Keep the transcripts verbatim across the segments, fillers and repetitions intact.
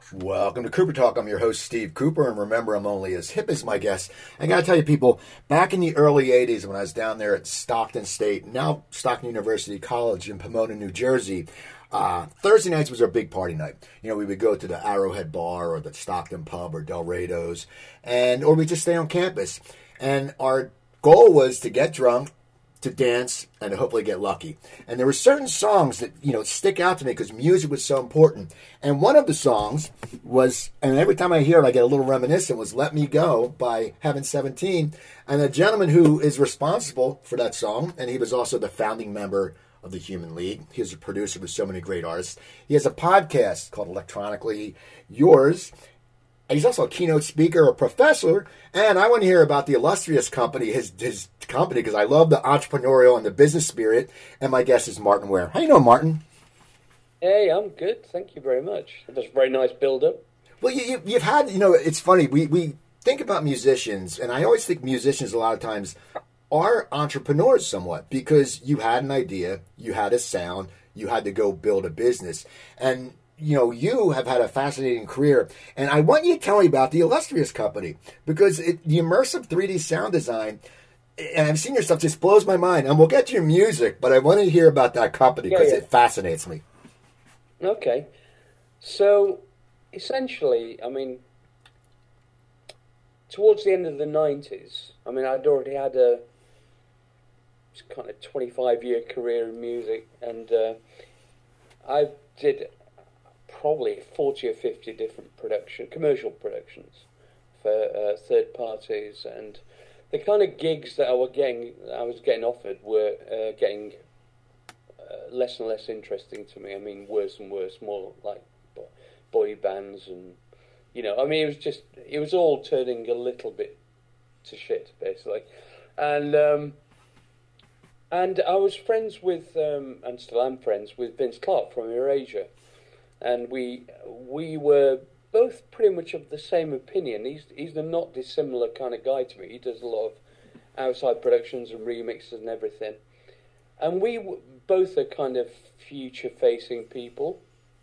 Welcome to Cooper Talk. I'm your host, Steve Cooper, and remember, I'm only as hip as my guests. I got to tell you, people, back in the early eighties when I was down there at Stockton State, now Stockton University College in Pomona, New Jersey, uh, Thursday nights was our big party night. You know, we would go to the Arrowhead Bar or the Stockton Pub or Del Rado's, and or we just stay on campus. And our goal was to get drunk, to dance, and to hopefully get lucky. And there were certain songs that, you know, stick out to me because music was so important. And one of the songs was, and every time I hear it, I get a little reminiscent, was Let Me Go by Heaven seventeen. And the gentleman who is responsible for that song, and he was also the founding member of the Human League. He was a producer with so many great artists. He has a podcast called Electronically Yours. He's also a keynote speaker, a professor, and I want to hear about the illustrious company, his his company, because I love the entrepreneurial and the business spirit. And my guest is Martin Ware. How you doing, Martin? Hey, I'm good. Thank you very much. That's a very nice build-up. Well, you, you, you've had, you know, it's funny. We we think about musicians, and I always think musicians a lot of times are entrepreneurs somewhat because you had an idea, you had a sound, you had to go build a business, and you know, you have had a fascinating career, and I want you to tell me about the illustrious company because it, the immersive three D sound design, and I've seen your stuff, just blows my mind. And we'll get to your music, but I want to hear about that company because yeah, yeah. it fascinates me. Okay. So, essentially, I mean, towards the end of the nineties, I mean, I'd already had a kind of twenty-five year career in music, and uh, I did probably forty or fifty different production, commercial productions for uh, third parties, and the kind of gigs that I was getting, I was getting offered were uh, getting uh, less and less interesting to me. I mean, worse and worse, more like boy bands, and you know, I mean, it was just, it was all turning a little bit to shit, basically, and um, and I was friends with, um, and still am friends with Vince Clarke from Erasure. And we we were both pretty much of the same opinion. He's he's a not dissimilar kind of guy to me. He does a lot of outside productions and remixes and everything. And we w- both are kind of future-facing people.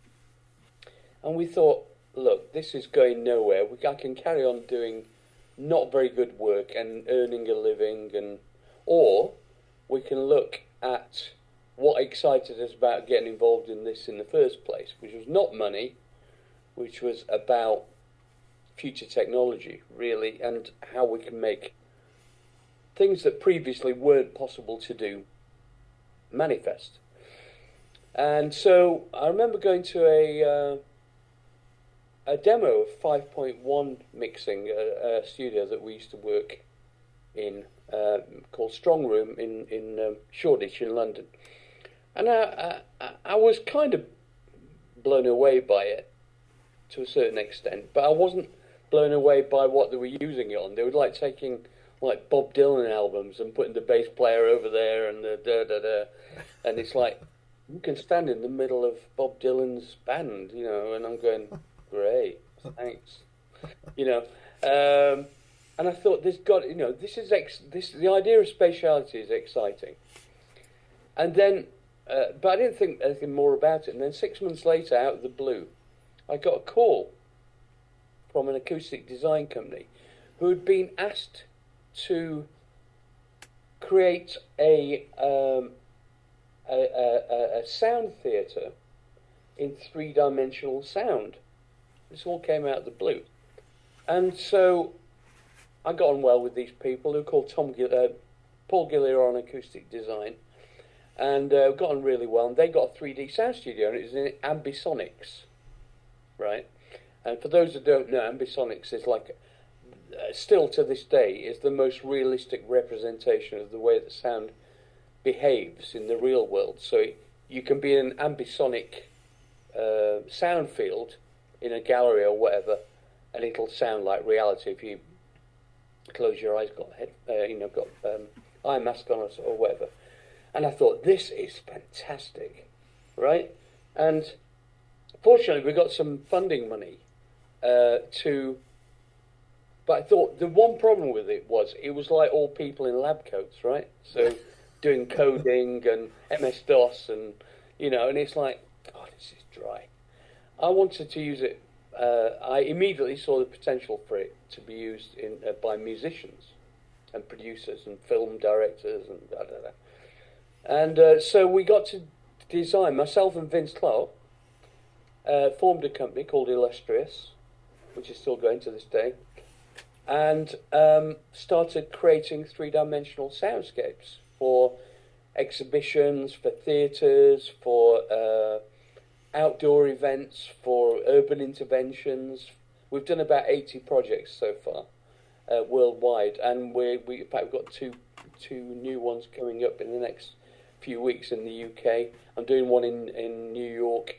And we thought, look, this is going nowhere. We, I can carry on doing not very good work and earning a living, and or we can look at what excited us about getting involved in this in the first place, which was not money, which was about future technology, really, and how we can make things that previously weren't possible to do manifest. And so I remember going to a uh, a demo of five point one mixing, a, a studio that we used to work in, uh, called Strong Room in, in um, Shoreditch in London. And I, I, I was kind of blown away by it to a certain extent, but I wasn't blown away by what they were using it on. They were like taking like Bob Dylan albums and putting the bass player over there and the da da da, and it's like you can stand in the middle of Bob Dylan's band, you know. And I'm going, great, thanks, you know. Um, and I thought, this got, you know, this is ex- this the idea of spatiality is exciting, and then. Uh, but I didn't think anything more about it. And then six months later, out of the blue, I got a call from an acoustic design company who had been asked to create a um, a, a, a sound theatre in three-dimensional sound. This all came out of the blue. And so I got on well with these people who were called Tom Gil- uh, Paul Gillier on acoustic design. And uh, got on really well, and they got a three D sound studio, and it was in Ambisonics, right? And for those that don't know, Ambisonics is like, uh, still to this day, is the most realistic representation of the way that sound behaves in the real world. So you can be in an ambisonic uh, sound field in a gallery or whatever, and it'll sound like reality if you close your eyes, got head, uh, you know, got um, eye mask on or whatever. And I thought, this is fantastic, right? And fortunately, we got some funding money uh, to... But I thought the one problem with it was it was like all people in lab coats, right? So doing coding and M S DOS and, you know, and it's like, oh, this is dry. I wanted to use it uh, I immediately saw the potential for it to be used in uh, by musicians and producers and film directors and da da da. And uh, so we got to design, myself and Vince Clarke, uh, formed a company called Illustrious, which is still going to this day, and um, started creating three-dimensional soundscapes for exhibitions, for theatres, for uh, outdoor events, for urban interventions. We've done about eighty projects so far uh, worldwide, and we we in fact we've got two two new ones coming up in the next few weeks in the U K. I'm doing one in, in New York,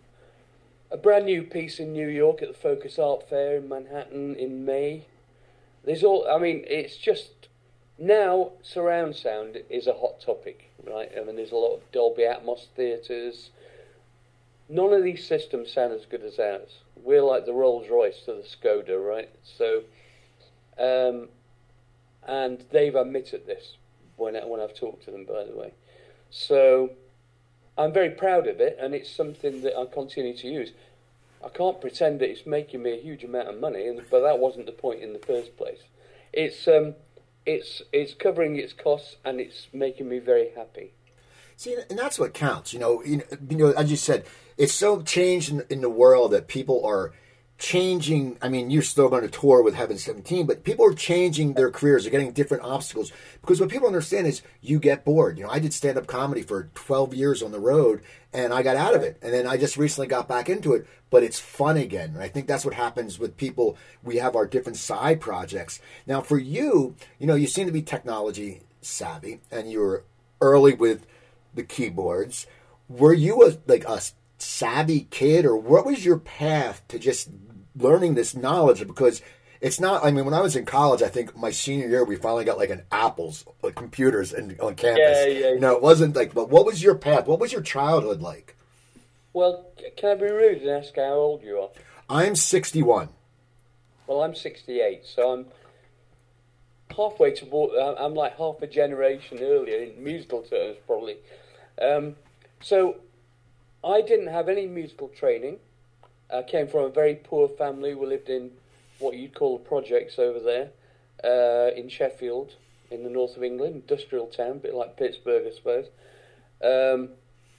a brand new piece in New York at the Focus Art Fair in Manhattan in May. There's all, I mean, it's just, now surround sound is a hot topic, right? I mean, there's a lot of Dolby Atmos theatres. None of these systems sound as good as ours. We're like the Rolls Royce to the Skoda, right? So, um, and they've admitted this when I, when I've talked to them, by the way. So, I'm very proud of it, and it's something that I continue to use. I can't pretend that it's making me a huge amount of money, and, but that wasn't the point in the first place. It's um, it's it's covering its costs, and it's making me very happy. See, and that's what counts. You know, you know, you know as you said, it's so changed in, in the world that people are changing. I mean, you're still going to tour with Heaven seventeen, but people are changing their careers. They're getting different obstacles because what people understand is you get bored. You know, I did stand-up comedy for twelve years on the road, and I got out of it. And then I just recently got back into it, but it's fun again. And I think that's what happens with people. We have our different side projects. Now, for you, you know, you seem to be technology savvy, and you were early with the keyboards. Were you a like a savvy kid, or what was your path to just learning this knowledge? Because it's not, I mean, when I was in college, I think my senior year, we finally got like an Apple's like computers in, on campus. Yeah, yeah, yeah. You know, it wasn't like, but what was your path? What was your childhood like? Well, can I be rude and ask how old you are? I'm sixty-one. Well, I'm sixty-eight, so I'm halfway to, I'm like half a generation earlier in musical terms, probably. Um, so I didn't have any musical training. I came from a very poor family. We lived in what you'd call the projects over there, uh, in Sheffield, in the north of England, industrial town, a bit like Pittsburgh, I suppose. Um,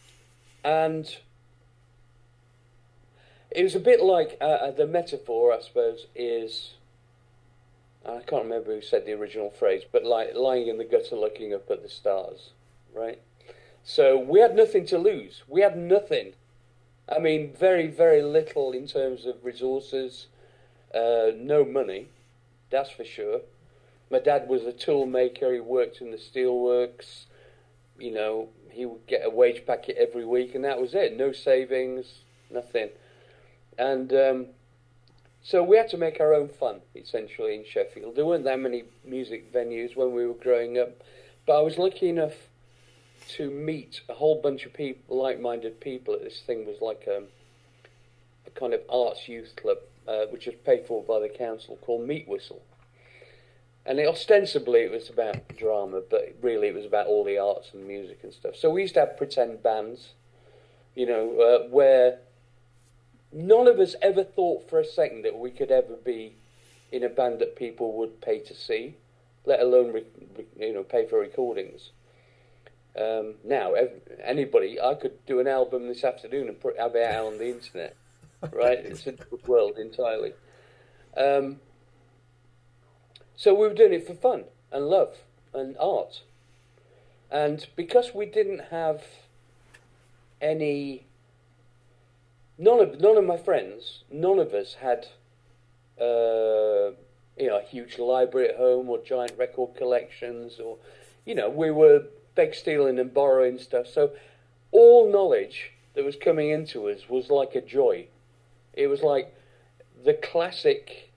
and it was a bit like, uh, the metaphor, I suppose, is, I can't remember who said the original phrase, but like lying in the gutter looking up at the stars, right? So we had nothing to lose. We had nothing. I mean, very, very little in terms of resources. Uh, no money, that's for sure. My dad was a tool maker. He worked in the steelworks. You know, he would get a wage packet every week, and that was it. No savings, nothing. And um, so we had to make our own fun, essentially, in Sheffield. There weren't that many music venues when we were growing up, but I was lucky enough to meet a whole bunch of people, like-minded people. This thing was like a, a kind of arts youth club, uh, which was paid for by the council, called Meat Whistle. And it, ostensibly it was about drama, but really it was about all the arts and music and stuff. So we used to have pretend bands, you know, uh, where none of us ever thought for a second that we could ever be in a band that people would pay to see, let alone, re- re- you know, pay for recordings. Um, now, every, anybody, I could do an album this afternoon and put have it out on the internet, right? It's a different world entirely. Um, so we were doing it for fun and love and art. And because we didn't have any, none of none of my friends, none of us had, uh, you know, a huge library at home or giant record collections, or, you know, we were beg stealing and borrowing stuff. So all knowledge that was coming into us was like a joy. It was like the classic,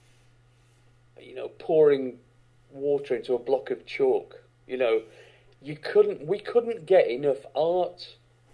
you know, pouring water into a block of chalk. You know, you couldn't, we couldn't get enough art,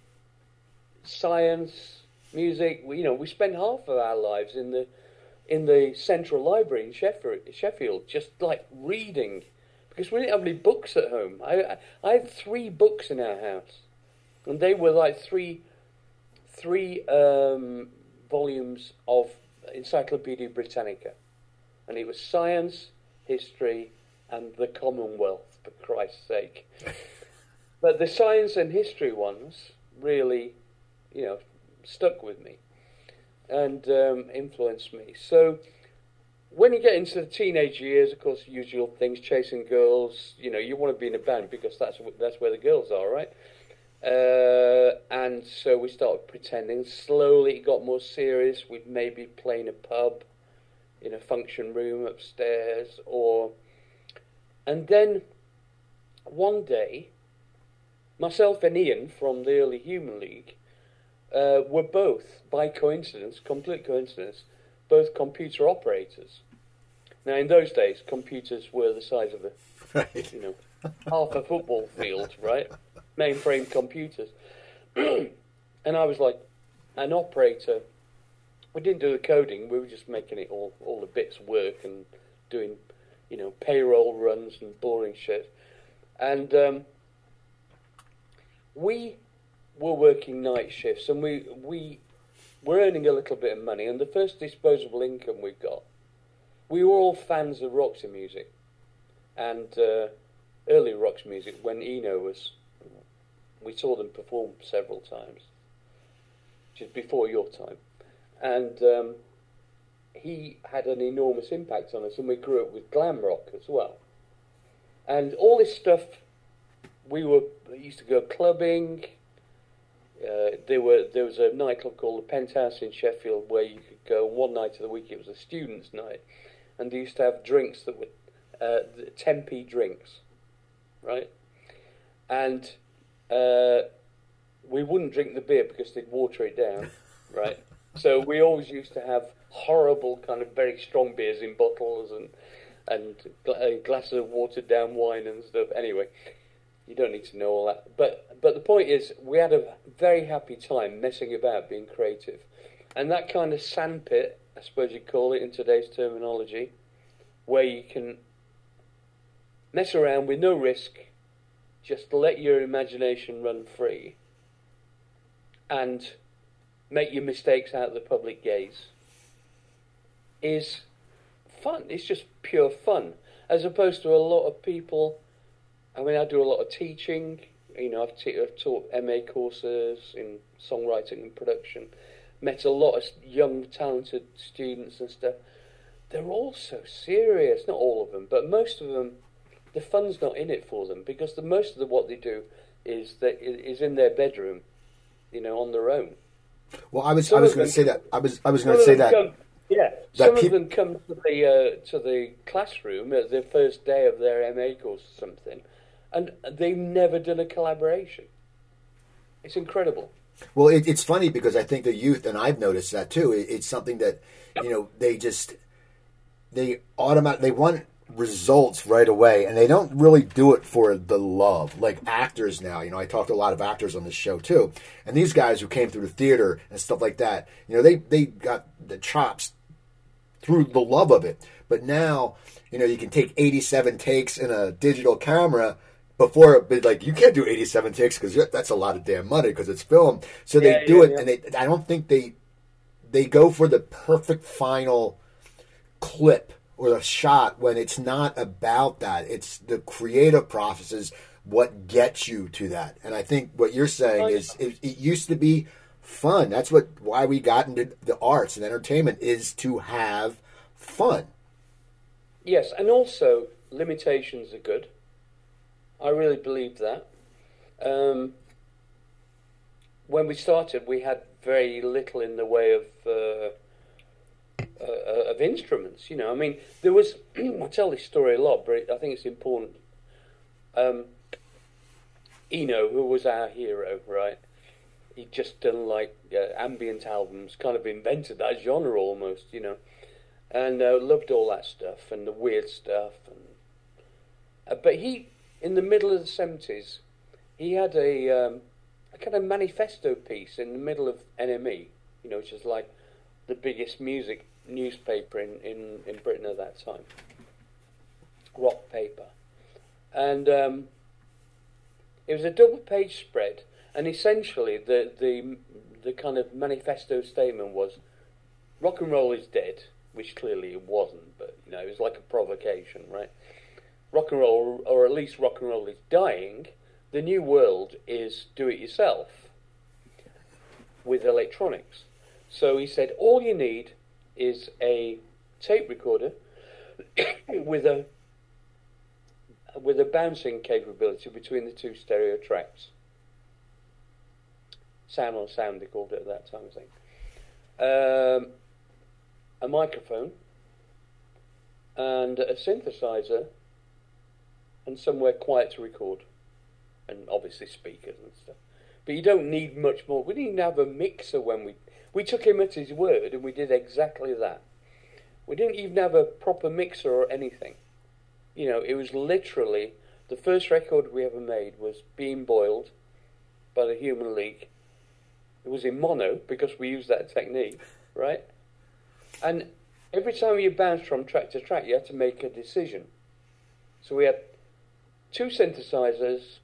science, music. We, you know, we spent half of our lives in the in the Central Library in Sheffield, Sheffield, just like reading. Because we didn't have any books at home. I I had three books in our house, and they were like three three um, volumes of Encyclopedia Britannica, and it was science, history, and the Commonwealth, for Christ's sake. But the science and history ones really, you know, stuck with me and um, influenced me. So when you get into the teenage years, of course, usual things, chasing girls, you know, you want to be in a band because that's that's where the girls are, right? Uh, and so we started pretending. Slowly it got more serious. We'd maybe play in a pub, in a function room upstairs, or... And then one day, myself and Ian from the early Human League uh, were both, by coincidence, complete coincidence, both computer operators. Now, in those days, computers were the size of a, right. you know, half a football field, right? Mainframe computers. And I was like an operator. We didn't do the coding. We were just making it all, all the bits work and doing, you know, payroll runs and boring shit. And um, we were working night shifts, and we we were earning a little bit of money. And the first disposable income we got, we were all fans of Roxy music, and uh, early Roxy music when Eno was. We saw them perform several times, which is before your time, and um, he had an enormous impact on us, and we grew up with glam rock as well. And all this stuff, we were used to go clubbing. Uh, there were there was a nightclub called the Penthouse in Sheffield where you could go one night of the week. It was a students' night, and they used to have drinks that were uh, ten p drinks, right? And uh, we wouldn't drink the beer because they'd water it down, right? So we always used to have horrible kind of very strong beers in bottles and and gl- glasses of watered down wine and stuff. Anyway, you don't need to know all that. But but the point is, we had a very happy time messing about, being creative. And that kind of sandpit, I suppose you'd call it in today's terminology, where you can mess around with no risk, just let your imagination run free, and make your mistakes out of the public gaze, is fun. It's just pure fun, as opposed to a lot of people. I mean, I do a lot of teaching. You know, I've, t- I've taught M A courses in songwriting and production. Met a lot of young, talented students and stuff. They're all so serious. Not all of them, but most of them. The fun's not in it for them, because the most of the, what they do is that is in their bedroom, you know, on their own. Well, I was some I was going to say that I was I was going to say that. Come, yeah, that some peop- of them come to the uh, to the classroom at the first day of their M A course or something, and they've never done a collaboration. It's incredible. Well, it, it's funny because I think the youth, and I've noticed that too. It, it's something that you know they just they automatic they want results right away, and they don't really do it for the love. Like actors now, you know, I talked to a lot of actors on this show too, and these guys who came through the theater and stuff like that, you know, they they got the chops through the love of it. But now, you know, you can take eighty-seven takes in a digital camera. Before, but like you can't do eighty-seven takes because that's a lot of damn money because it's film. So they yeah, do yeah, it, yeah. and they I don't think they they go for the perfect final clip or the shot when it's not about that. It's the creative process is what gets you to that. And I think what you're saying is it, it used to be fun. That's what why we got into the arts and entertainment is to have fun. Yes, and also limitations are good. I really believe that. Um, when we started, we had very little in the way of uh, uh, of instruments. You know, I mean, there was. I tell this story a lot, but I think it's important. Um, Eno, who was our hero, right? He'd just done like uh, ambient albums, kind of invented that genre almost, you know, and uh, loved all that stuff and the weird stuff. And uh, but he. In the middle of the seventies, he had a, um, a kind of manifesto piece in the middle of N M E, you know, which is like the biggest music newspaper in, in, in Britain at that time, rock paper. And um, it was a double-page spread, and essentially the, the, the kind of manifesto statement was, rock and roll is dead, which clearly it wasn't, but you know, it was like a provocation, right? Rock and roll, or at least rock and roll is dying. The new world is do it yourself with electronics. So he said, all you need is a tape recorder with a with a bouncing capability between the two stereo tracks. Sound on sound, they called it at that time, I think. Um, a microphone and a synthesizer and somewhere quiet to record, and obviously speakers and stuff. But you don't need much more. We didn't even have a mixer when we we took him at his word, and we did exactly that. We didn't even have a proper mixer or anything. You know, it was literally the first record we ever made was Being Boiled by the Human League. It was in mono because we used that technique, right? And every time you bounced from track to track, you had to make a decision. So we had two synthesizers.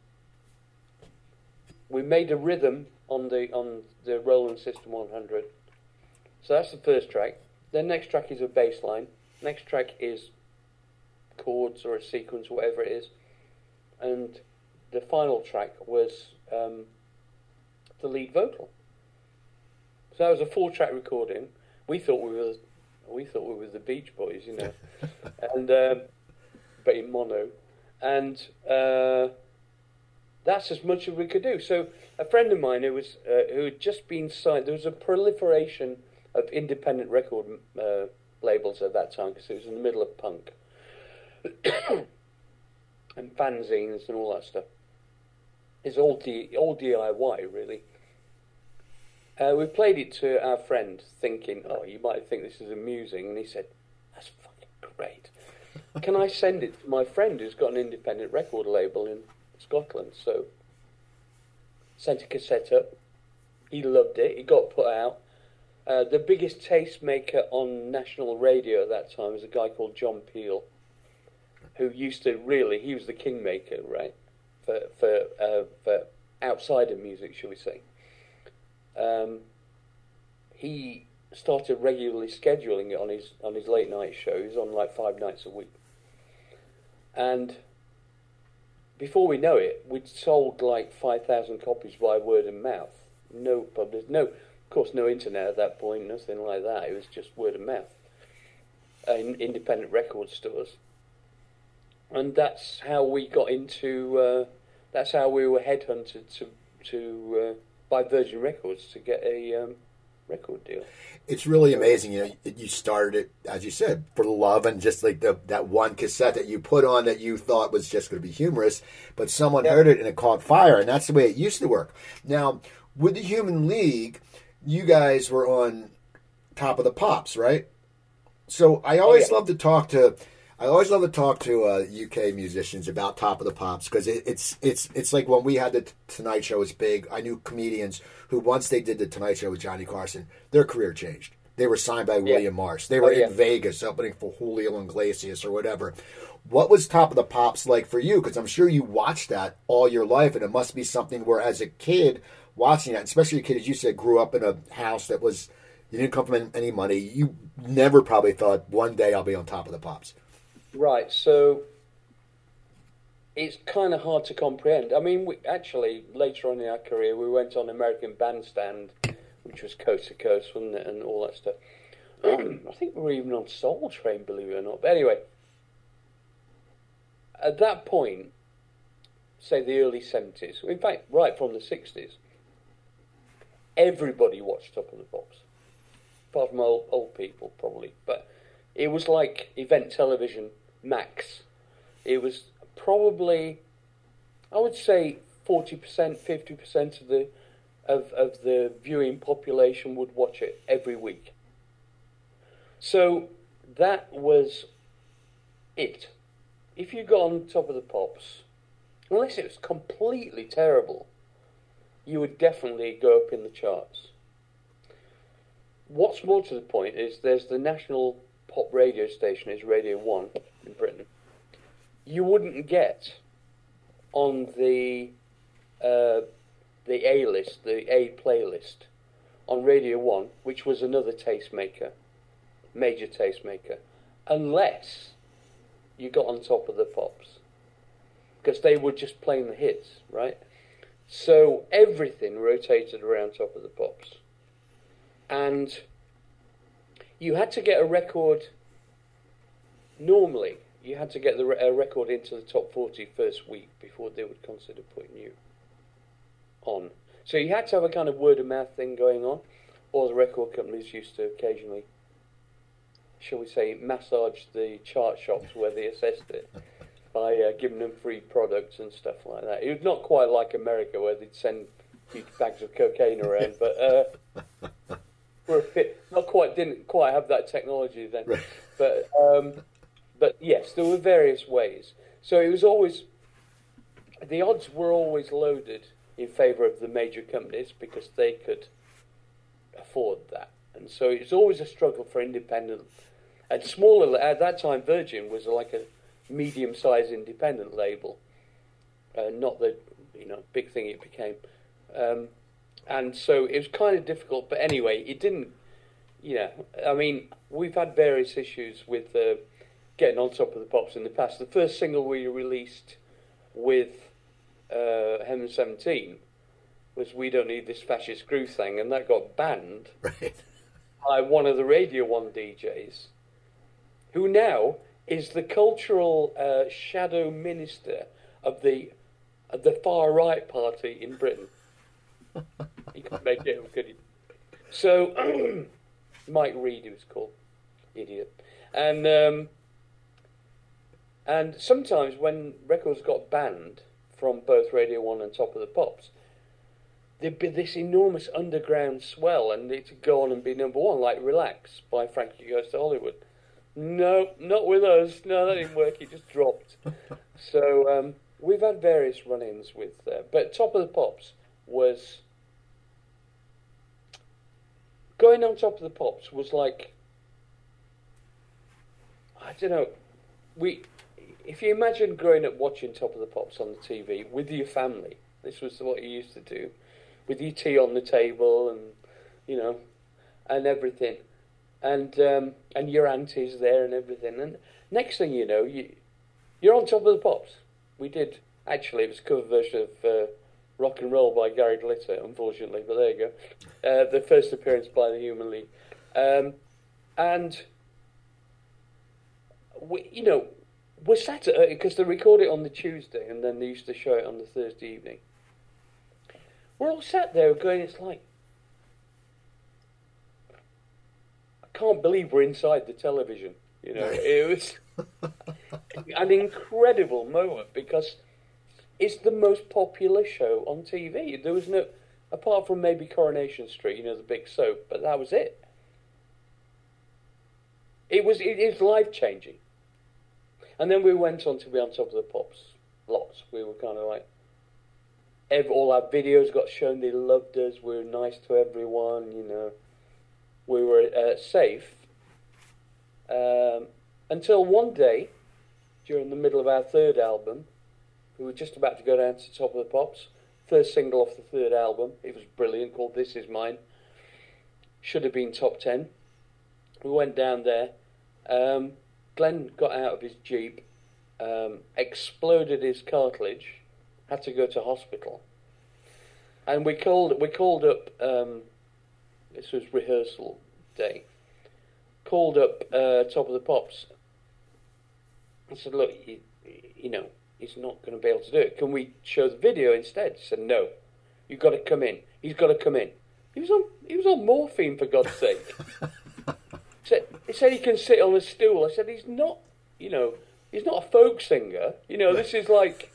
We made a rhythm on the on the Roland System one hundred. So that's the first track. Then next track is a bass line. Next track is chords or a sequence, whatever it is. And the final track was um, the lead vocal. So that was a four-track recording. We thought we were we thought we were the Beach Boys, you know, and um, but in mono. And uh, that's as much as we could do. So a friend of mine who was uh, who had just been signed, there was a proliferation of independent record uh, labels at that time because it was in the middle of punk and fanzines and all that stuff. It's all D, all D I Y really. Uh, we played it to our friend, thinking, "Oh, you might think this is amusing," and he said, "That's fucking great. Can I send it to my friend who's got an independent record label in Scotland?" So, sent a cassette up. He loved it. It got put out. Uh, the biggest tastemaker on national radio at that time was a guy called John Peel, who used to really, he was the kingmaker, right, for for uh, for outsider music, shall we say. Um, he started regularly scheduling it on his on his late night shows on like five nights a week, and before we know it, we'd sold like five thousand copies by word of mouth. No public, no, of course, no internet at that point, nothing like that. It was just word of mouth in independent record stores, and that's how we got into. Uh, that's how we were headhunted to to. Uh, by Virgin Records to get a um, record deal. It's really amazing. You know, you started it, as you said, for the love and just like the, that one cassette that you put on that you thought was just going to be humorous, but someone yeah. heard it and it caught fire, and that's the way it used to work. Now, with the Human League, you guys were on Top of the Pops, right? So I always oh, yeah. love to talk to... I always love to talk to uh, U K musicians about Top of the Pops because it, it's it's it's like when we had the Tonight Show was big. I knew comedians who once they did the Tonight Show with Johnny Carson, their career changed. They were signed by yeah. William Marsh. They were oh, yeah. in Vegas opening for Julio Iglesias or whatever. What was Top of the Pops like for you? Because I'm sure you watched that all your life, and it must be something where as a kid watching that, especially a kid, as you said, grew up in a house that was, you didn't come from any money. You never probably thought one day I'll be on Top of the Pops. Right, so it's kind of hard to comprehend. I mean, we, actually, later on in our career, we went on American Bandstand, which was coast to coast, wasn't it, and all that stuff. I think we were even on Soul Train, believe it or not. But anyway, at that point, say the early seventies, in fact, right from the sixties, everybody watched Top of the Pops, apart from old, old people, probably, but... It was like event television max. It was probably, I would say, forty percent, fifty percent of the of of the viewing population would watch it every week. So that was it. If you got on Top of the Pops, unless it was completely terrible, you would definitely go up in the charts. What's more to the point is there's the national pop radio station is Radio One in Britain. You wouldn't get on the uh, the A list, the A playlist on Radio One, which was another tastemaker, major tastemaker, unless you got on Top of the Pops, because they were just playing the hits, right? So everything rotated around Top of the Pops. And you had to get a record, normally, you had to get the a record into the top forty first week before they would consider putting you on. So you had to have a kind of word of mouth thing going on, or the record companies used to occasionally, shall we say, massage the chart shops where they assessed it by uh, giving them free products and stuff like that. It was not quite like America where they'd send huge bags of cocaine around, but uh, we're a bit, not quite, didn't quite have that technology then. Right. But um, but yes, there were various ways. So it was always, the odds were always loaded in favour of the major companies because they could afford that. And so it was always a struggle for independent, and smaller, at that time Virgin was like a medium-sized independent label, uh, not the you know big thing it became. Um, and so it was kind of difficult, but anyway, it didn't, you know, I mean, we've had various issues with uh, getting on Top of the Pops in the past. The first single we released with uh, Heaven seventeen was We Don't Need This Fascist Groove Thing, and that got banned right. by one of the Radio one D Js, who now is the cultural uh, shadow minister of the of the far right party in Britain. He couldn't make it up, could he? So Mike Reed, he was called, idiot, and um, and sometimes when records got banned from both Radio One and Top of the Pops, there'd be this enormous underground swell, and it'd go on and be number one, like Relax by Frankie Goes to Hollywood. No, not with us. No, that didn't work. It just dropped. So um, we've had various run-ins with, uh, but Top of the Pops was going on Top of the Pops was like, I don't know. We, if you imagine growing up watching Top of the Pops on the T V with your family, this was what you used to do, with your tea on the table and you know, and everything. And um, and your auntie's there and everything. And next thing you know, you, you're on Top of the Pops. We did, actually, it was a cover version of uh, Rock and Roll by Gary Glitter, unfortunately, but there you go. Uh, the first appearance by the Human League. Um, and, we, you know, we're sat at, because they record it on the Tuesday and then they used to show it on the Thursday evening. We're all sat there going, it's like, can't believe we're inside the television. You know, it was an incredible moment because it's the most popular show on T V. There was no, apart from maybe Coronation Street, you know, the big soap, but that was it. It was it is life changing. And then we went on to be on Top of the Pops lots. We were kind of like, every, all our videos got shown. They loved us. We were nice to everyone. You know. We were uh, safe um, until one day, during the middle of our third album, we were just about to go down to Top of the Pops. First single off the third album. It was brilliant, called This Is Mine. Should have been top ten. We went down there. Um, Glenn got out of his Jeep, um, exploded his cartilage, had to go to hospital. And we called, we called up... Um, this was rehearsal day, called up uh, Top of the Pops. I said, look, you, you know, he's not going to be able to do it. Can we show the video instead? He said, no, you've got to come in. He's got to come in. He was on, he was on morphine, for God's sake. he, said, he said he can sit on a stool. I said, he's not, you know, he's not a folk singer. You know, this is like...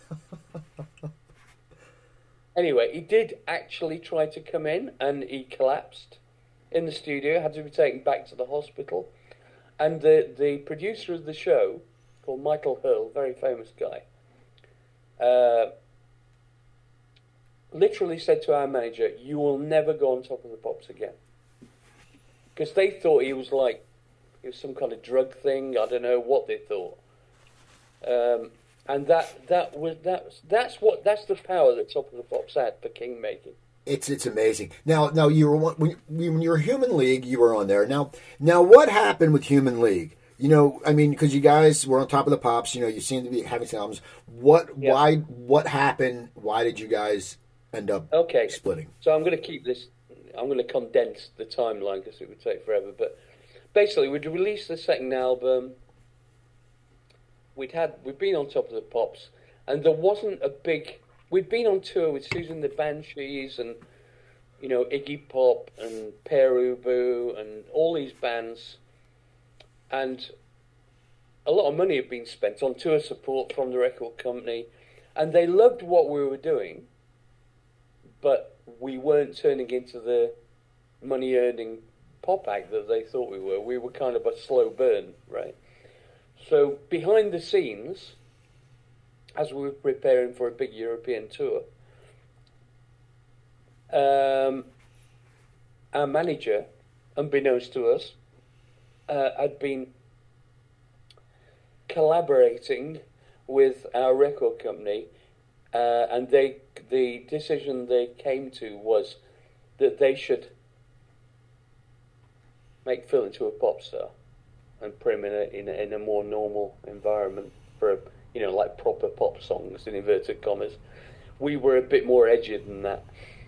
Anyway, he did actually try to come in, and he collapsed in the studio, had to be taken back to the hospital. And the, the producer of the show, called Michael Hurl, very famous guy, uh, literally said to our manager, you will never go on Top of the Pops again. Because they thought he was like, it was some kind of drug thing, I don't know what they thought. Um, and that that was that that's what that's the power that Top of the Pops had for king making. It's it's amazing. Now now you were when when you were Human League, you were on there. Now now what happened with Human League? You know, I mean, because you guys were on top of the pops. You know, you seem to be having some albums. What Yeah. why what happened? Why did you guys end up Okay. splitting? So I'm going to keep this. I'm going to condense the timeline because it would take forever. But basically, we'd released the second album. We'd had we'd been on top of the pops, and there wasn't a big. We'd been on tour with Susan the Banshees and, you know, Iggy Pop and Pere Ubu and all these bands, and a lot of money had been spent on tour support from the record company, and they loved what we were doing, but we weren't turning into the money-earning pop act that they thought we were. We were kind of a slow burn, right? So behind the scenes, as we were preparing for a big European tour, um, our manager, unbeknownst to us, uh, had been collaborating with our record company, uh, and they the decision they came to was that they should make Phil into a pop star and put him in a, in a, in a more normal environment for a, you know, like proper pop songs, in inverted commas. We were a bit more edgy than that.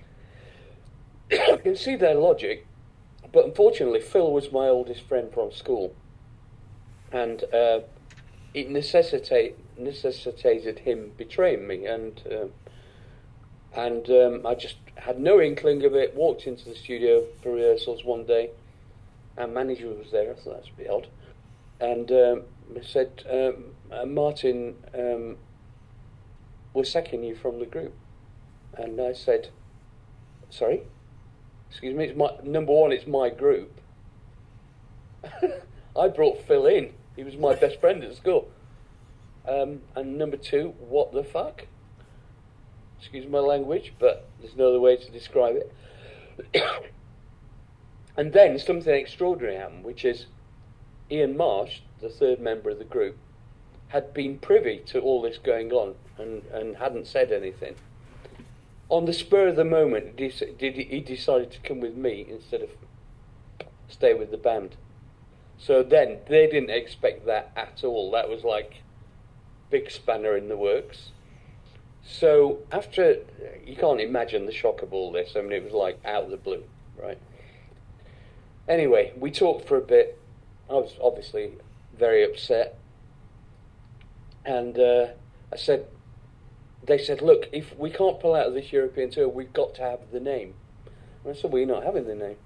I can see their logic, but unfortunately Phil was my oldest friend from school, and uh, it necessitate, necessitated him betraying me, and uh, and um, I just had no inkling of it. Walked into the studio for rehearsals one day, our manager was there. I thought that's a bit odd, and um, I said, um, uh, Martin, um, we're sacking you from the group. And I said, sorry? Excuse me, it's my, number one, it's my group. I brought Phil in. He was my best friend at school. Um, and number two, what the fuck? Excuse my language, but there's no other way to describe it. And then something extraordinary happened, which is Ian Marsh, the third member of the group, had been privy to all this going on and, and hadn't said anything. On the spur of the moment, he decided to come with me instead of stay with the band. So then, they didn't expect that at all. That was like big spanner in the works. So after, you can't imagine the shock of all this. I mean, it was like out of the blue, right? Anyway, we talked for a bit. I was obviously very upset. And uh, I said, they said, look, if we can't pull out of this European tour, we've got to have the name. And I said, well, you're not having the name.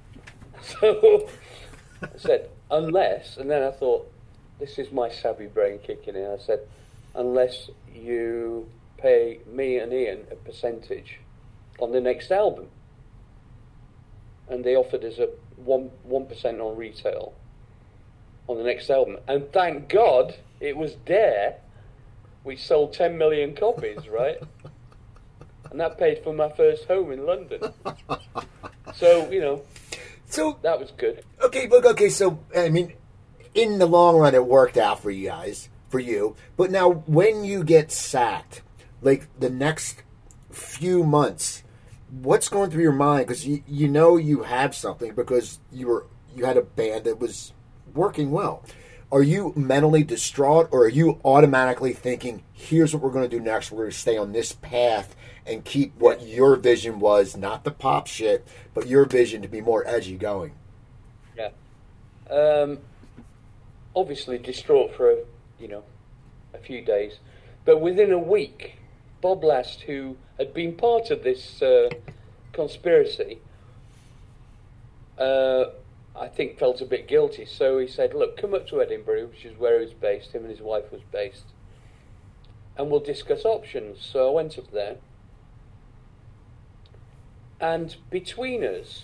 So I said, unless, and then I thought, this is my savvy brain kicking in. I said, unless you pay me and Ian a percentage on the next album. And they offered us a one one percent on retail on the next album. And thank God it was Dare. We sold ten million copies, right? And that paid for my first home in London. So, you know, so that was good. Okay, look, okay, so, I mean, in the long run, it worked out for you guys, for you. But now, when you get sacked, like, the next few months, what's going through your mind? Because you, you know you have something because you were you had a band that was working well. Are you mentally distraught, or are you automatically thinking, here's what we're going to do next, we're going to stay on this path and keep what your vision was, not the pop shit, but your vision to be more edgy going? Yeah. Um, obviously distraught for, a, you know, a few days. But within a week, Bob Last, who had been part of this uh, conspiracy, uh, I think felt a bit guilty. So he said, look, come up to Edinburgh, which is where he was based, him and his wife was based, and we'll discuss options. So I went up there. And between us,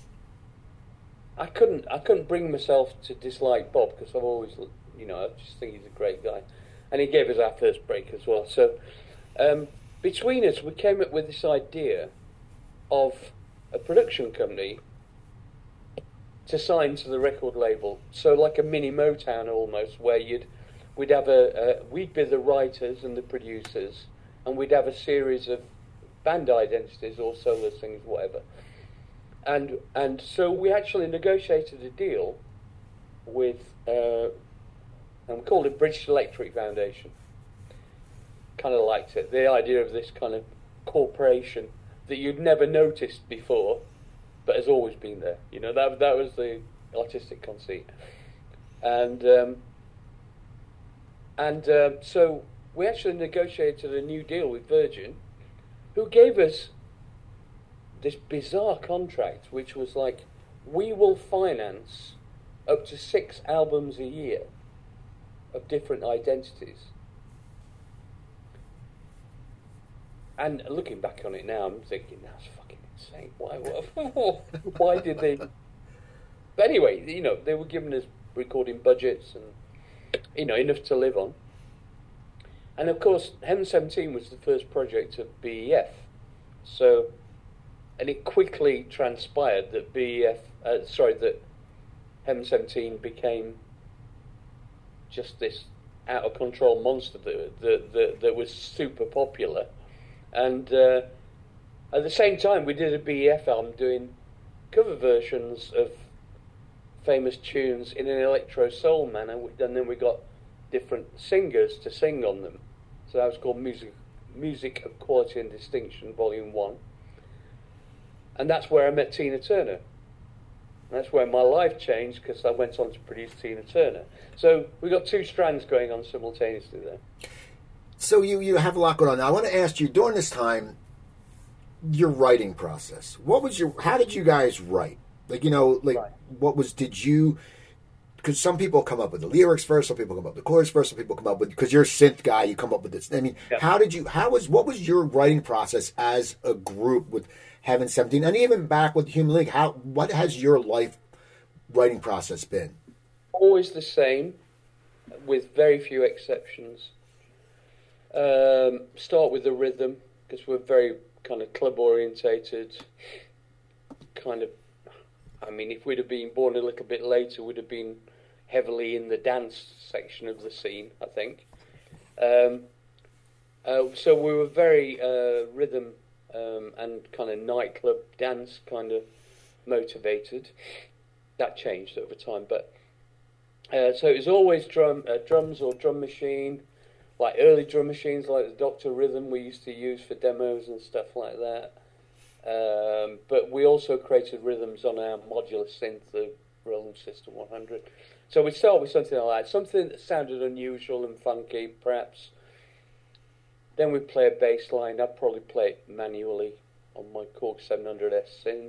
I couldn't I couldn't bring myself to dislike Bob, because I've always, you know, I just think he's a great guy. And he gave us our first break as well. So um, between us, we came up with this idea of a production company to sign to the record label. So like a mini Motown almost, where you'd we'd have a, a we'd be the writers and the producers, and we'd have a series of band identities or solo singers, whatever. And and so we actually negotiated a deal with, uh, and we called it British Electric Foundation. Kind of liked it, the idea of this kind of corporation that you'd never noticed before, but has always been there. You know, that that was the artistic conceit. And um, and uh, so we actually negotiated a new deal with Virgin, who gave us this bizarre contract, which was like, we will finance up to six albums a year of different identities. And looking back on it now, I'm thinking, that's fucking insane. Why, what, why did they... But anyway, you know, they were giving us recording budgets and, you know, enough to live on. And of course, Heaven seventeen was the first project of B E F. So, and it quickly transpired that B E F, uh, sorry, that Heaven seventeen became just this out of control monster that that, that, that was super popular. And uh, at the same time, we did a B E F album doing cover versions of famous tunes in an electro soul manner, and then we got different singers to sing on them. So that was called Music Music of Quality and Distinction, Volume One. And that's where I met Tina Turner. That's where my life changed, because I went on to produce Tina Turner. So we got two strands going on simultaneously there. So you, you have a lot going on. Now, I want to ask you, during this time, your writing process. What was your? How did you guys write? Like, you know, like right. what was? Did you? Because some people come up with the lyrics first, some people come up with the chorus first, some people come up with, because you're a synth guy, you come up with this. I mean, yeah. how did you? How was? What was your writing process as a group with Heaven seventeen, and even back with Human League? How? What has your life writing process been? Always the same, with very few exceptions. Um, start with the rhythm, because we're very kind of club orientated. Kind of, I mean, if we'd have been born a little bit later, we'd have been heavily in the dance section of the scene, I think. Um, uh, so we were very uh, rhythm um, and kind of nightclub dance kind of motivated. That changed over time, but uh, so it was always drum, uh, drums or drum machine. Like early drum machines, like the Doctor Rhythm we used to use for demos and stuff like that. Um, but we also created rhythms on our modular synth, the Roland System one hundred. So we'd start with something like that, something that sounded unusual and funky, perhaps. Then we'd play a bass line. I'd probably play it manually on my Korg seven hundred S synth.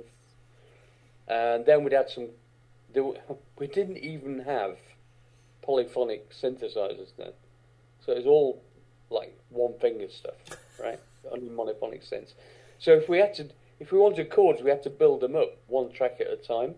And then we'd add some... There were, we didn't even have polyphonic synthesizers then. So it was all like one finger stuff, right? Only monophonic synths. So if we had to, if we wanted chords, we had to build them up one track at a time.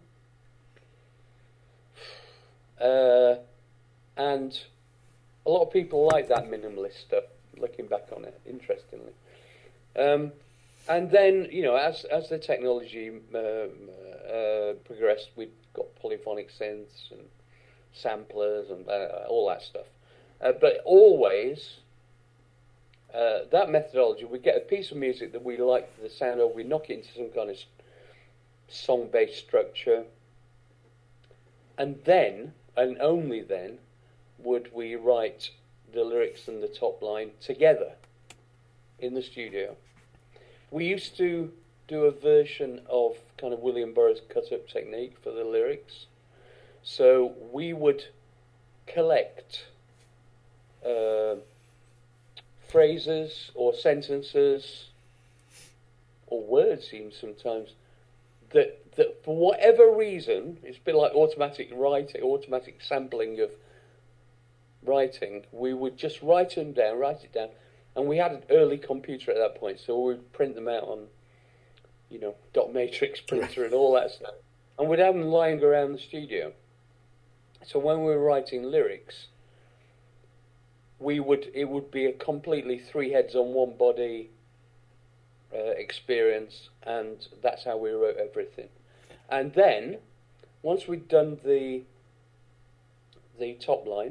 Uh, and a lot of people like that minimalist stuff. Looking back on it, interestingly. Um, and then, you know, as as the technology uh, uh, progressed, we got polyphonic synths and samplers and uh, all that stuff. Uh, but always, uh, that methodology, we get a piece of music that we like the sound of, we knock it into some kind of song-based structure, and then, and only then, would we write the lyrics and the top line together in the studio. We used to do a version of kind of William Burroughs cut-up technique for the lyrics. So we would collect uh, phrases or sentences or words even sometimes that, that for whatever reason, it's a bit like automatic writing, automatic sampling of writing, we would just write them down, write it down, and we had an early computer at that point, so we'd print them out on, you know, dot matrix printer and all that stuff, and we'd have them lying around the studio. So when we were writing lyrics, we would it would be a completely three heads on one body uh, experience, and that's how we wrote everything. And then, once we'd done the the top line,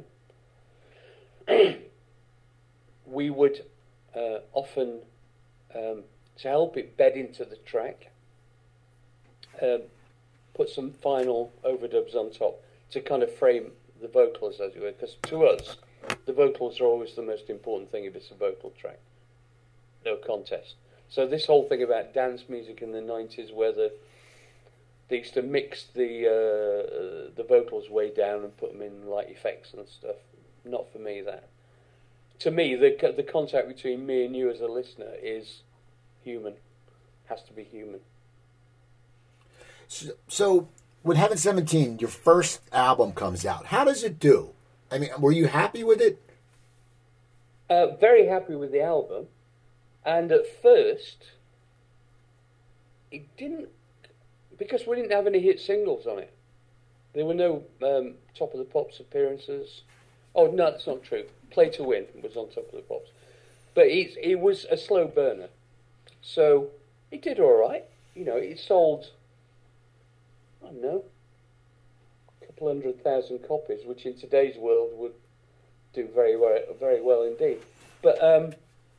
we would uh, often um, to help it bed into the track. Um, put some final overdubs on top to kind of frame the vocals, as it were, because to us, the vocals are always the most important thing if it's a vocal track. No contest. So this whole thing about dance music in the nineties, where the, they used to mix the uh, the vocals way down and put them in light effects and stuff, not for me, that. To me, the the contact between me and you as a listener is human. Has to be human. So, so when Heaven seventeen, your first album comes out, how does it do? I mean, were you happy with it? Uh, very happy with the album. And at first, it didn't, because we didn't have any hit singles on it. There were no um, Top of the Pops appearances. Oh, no, that's not true. Play to Win was on Top of the Pops. But it, it was a slow burner. So it did all right. You know, it sold, I don't know, a couple hundred thousand copies, which in today's world would do very well, very well indeed. But um,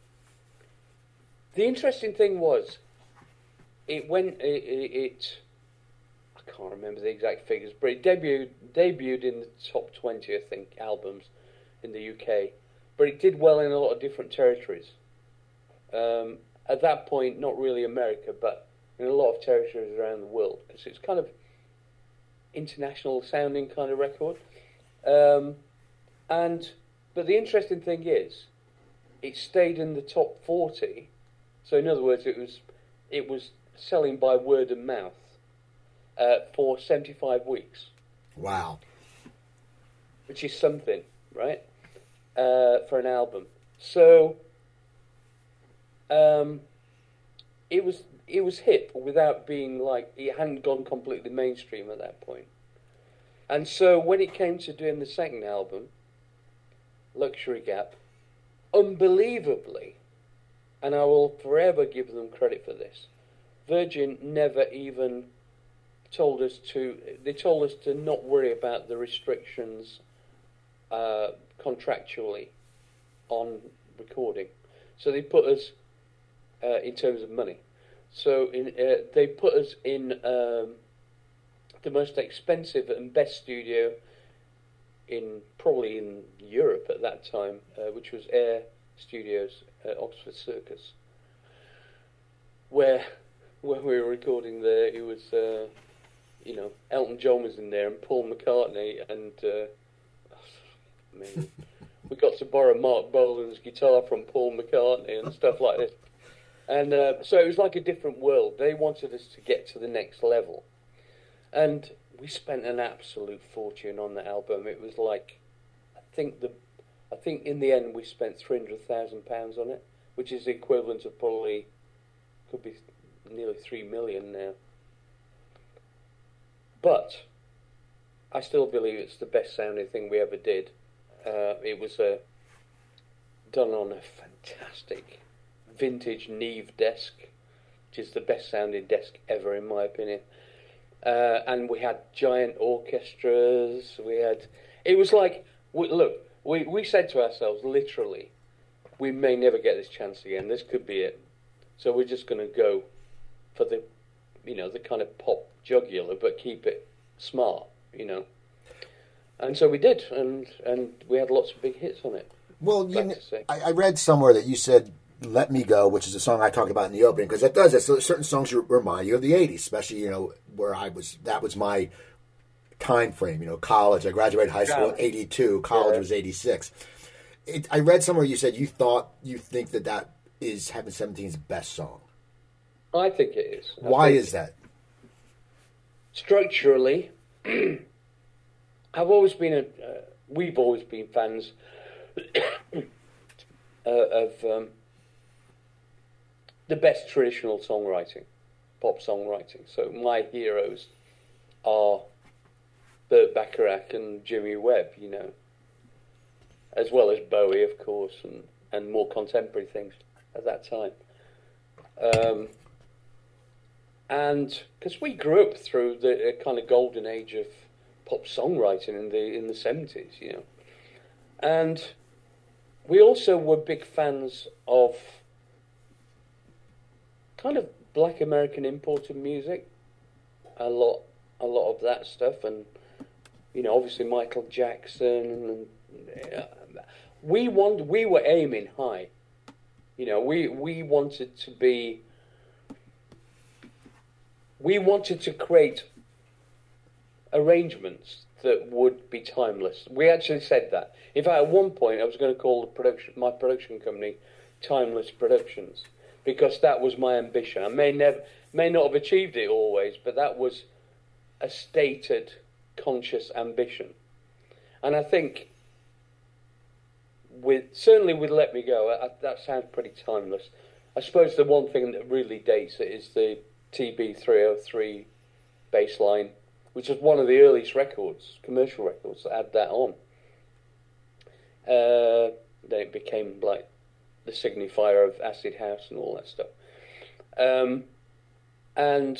the interesting thing was, it went, it, it, it, I can't remember the exact figures, but it debuted, debuted in the top twenty, I think, albums in the U K. But it did well in a lot of different territories. Um, at that point, not really America, but in a lot of territories around the world, because it's kind of international sounding kind of record. Um, and but the interesting thing is, it stayed in the top forty. So in other words, it was it was selling by word of mouth uh, for seventy-five weeks. Wow. Which is something, right? Uh, for an album. So um, it was it was hip without being like, it hadn't gone completely mainstream at that point. And so when it came to doing the second album, Luxury Gap, unbelievably, and I will forever give them credit for this, Virgin never even told us to, they told us to not worry about the restrictions uh, contractually on recording. So they put us, uh, in terms of money, so in, uh, they put us in um, the most expensive and best studio in, probably in Europe at that time, uh, which was Air Studios at Oxford Circus, where when we were recording there, it was, uh, you know, Elton John was in there and Paul McCartney, and uh, I mean, we got to borrow Mark Bolan's guitar from Paul McCartney and stuff like this. And uh, so it was like a different world. They wanted us to get to the next level. And we spent an absolute fortune on the album. It was like, I think the I think in the end we spent three hundred thousand pounds on it, which is the equivalent of probably, could be nearly three million now. But I still believe it's the best sounding thing we ever did. Uh, it was uh, done on a fantastic vintage Neve desk, which is the best sounding desk ever in my opinion. Uh, and we had giant orchestras. We had, it was like, we, look, We we said to ourselves, literally, we may never get this chance again. This could be it. So we're just going to go for the, you know, the kind of pop jugular, but keep it smart, you know. And so we did, and, and we had lots of big hits on it. Well, you know, I, I read somewhere that you said "Let Me Go," which is a song I talked about in the opening, because it does. It's certain songs remind you of the eighties, especially, you know, where I was. That was my time frame, you know, college. I graduated high school in eighty-two. College yeah. was eighty-six. It, I read somewhere you said you thought, you think that that is Heaven seventeen's best song. I think it is. I Why is that? Structurally, I've always been a, uh, we've always been fans uh, of um, the best traditional songwriting, pop songwriting. So my heroes are Burt Bacharach and Jimmy Webb, you know, as well as Bowie, of course, and, and more contemporary things at that time. Um, and because we grew up through the uh, kind of golden age of pop songwriting in the in the seventies, you know, and we also were big fans of kind of black American imported music, a lot, a lot of that stuff, and you know, obviously Michael Jackson. And uh, we want, we were aiming high. You know, we we wanted to be, we wanted to create arrangements that would be timeless. We actually said that. In fact, at one point, I was going to call the production, my production company, Timeless Productions, because that was my ambition. I may never, may not have achieved it always, but that was a stated, conscious ambition. And I think, with certainly with Let Me Go, I, that sounds pretty timeless. I suppose the one thing that really dates it is the T B three oh three bass line, which was one of the earliest records, commercial records, that had that on. Uh, then it became like the signifier of acid house and all that stuff. Um, and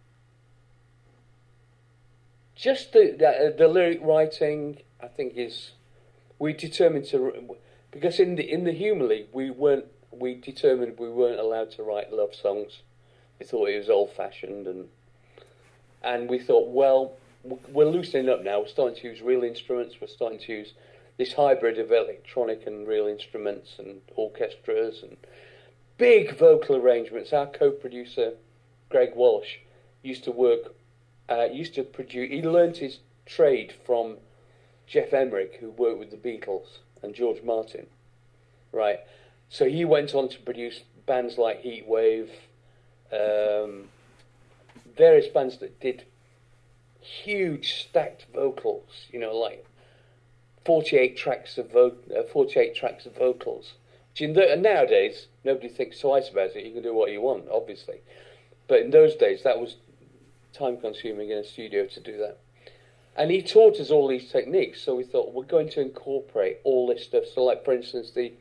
just the, the the lyric writing, I think, is we determined to, because in the in the Humour League we weren't we determined we weren't allowed to write love songs. We thought it was old fashioned, and and we thought, well, we're loosening up now. We're starting to use real instruments. We're starting to use this hybrid of electronic and real instruments and orchestras and big vocal arrangements. Our co-producer, Greg Walsh, used to work, uh, used to produce, he learnt his trade from Jeff Emerick, who worked with the Beatles, and George Martin, right? So he went on to produce bands like Heatwave, um, various bands that did huge stacked vocals, you know, like forty-eight tracks of vo- uh, forty-eight tracks of vocals. Which in the, and nowadays nobody thinks twice about it. You can do what you want, obviously, but in those days that was time-consuming in a studio to do that. And he taught us all these techniques. So we thought we're going to incorporate all this stuff. So, like for instance, the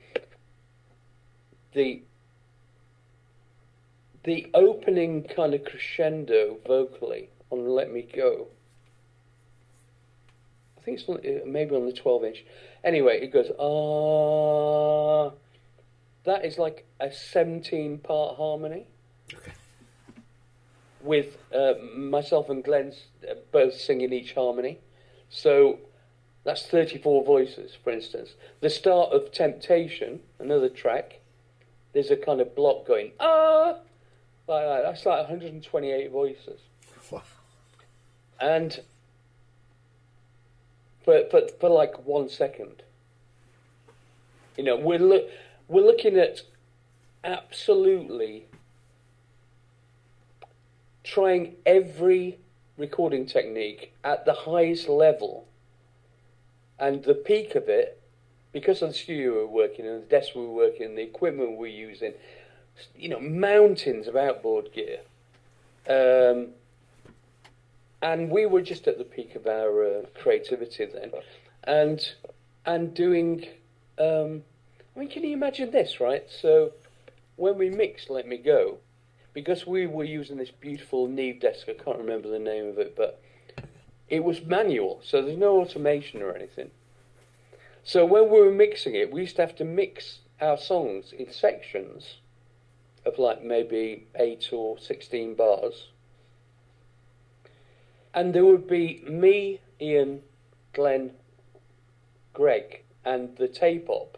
the the opening kind of crescendo vocally on Let Me Go. I think it's maybe on the twelve inch. Anyway, it goes, ah. That is like a seventeen part harmony. Okay. With uh, myself and Glenn both singing each harmony. So that's thirty-four voices, for instance. The start of Temptation, another track, there's a kind of block going, ah. Like that. That's like one hundred twenty-eight voices. Wow. And for, for, for like one second. You know, we're, lo- we're looking at absolutely trying every recording technique at the highest level. And the peak of it, because of the studio we were working in, the desk we were working in, the equipment we were using, you know, mountains of outboard gear. Um, and we were just at the peak of our uh, creativity then. And and doing, um, I mean, can you imagine this, right? So when we mixed Let Me Go, because we were using this beautiful Neve desk, I can't remember the name of it, but it was manual, so there's no automation or anything. So when we were mixing it, we used to have to mix our songs in sections of like maybe eight or sixteen bars. And there would be me, Ian, Glenn, Greg, and the tape op,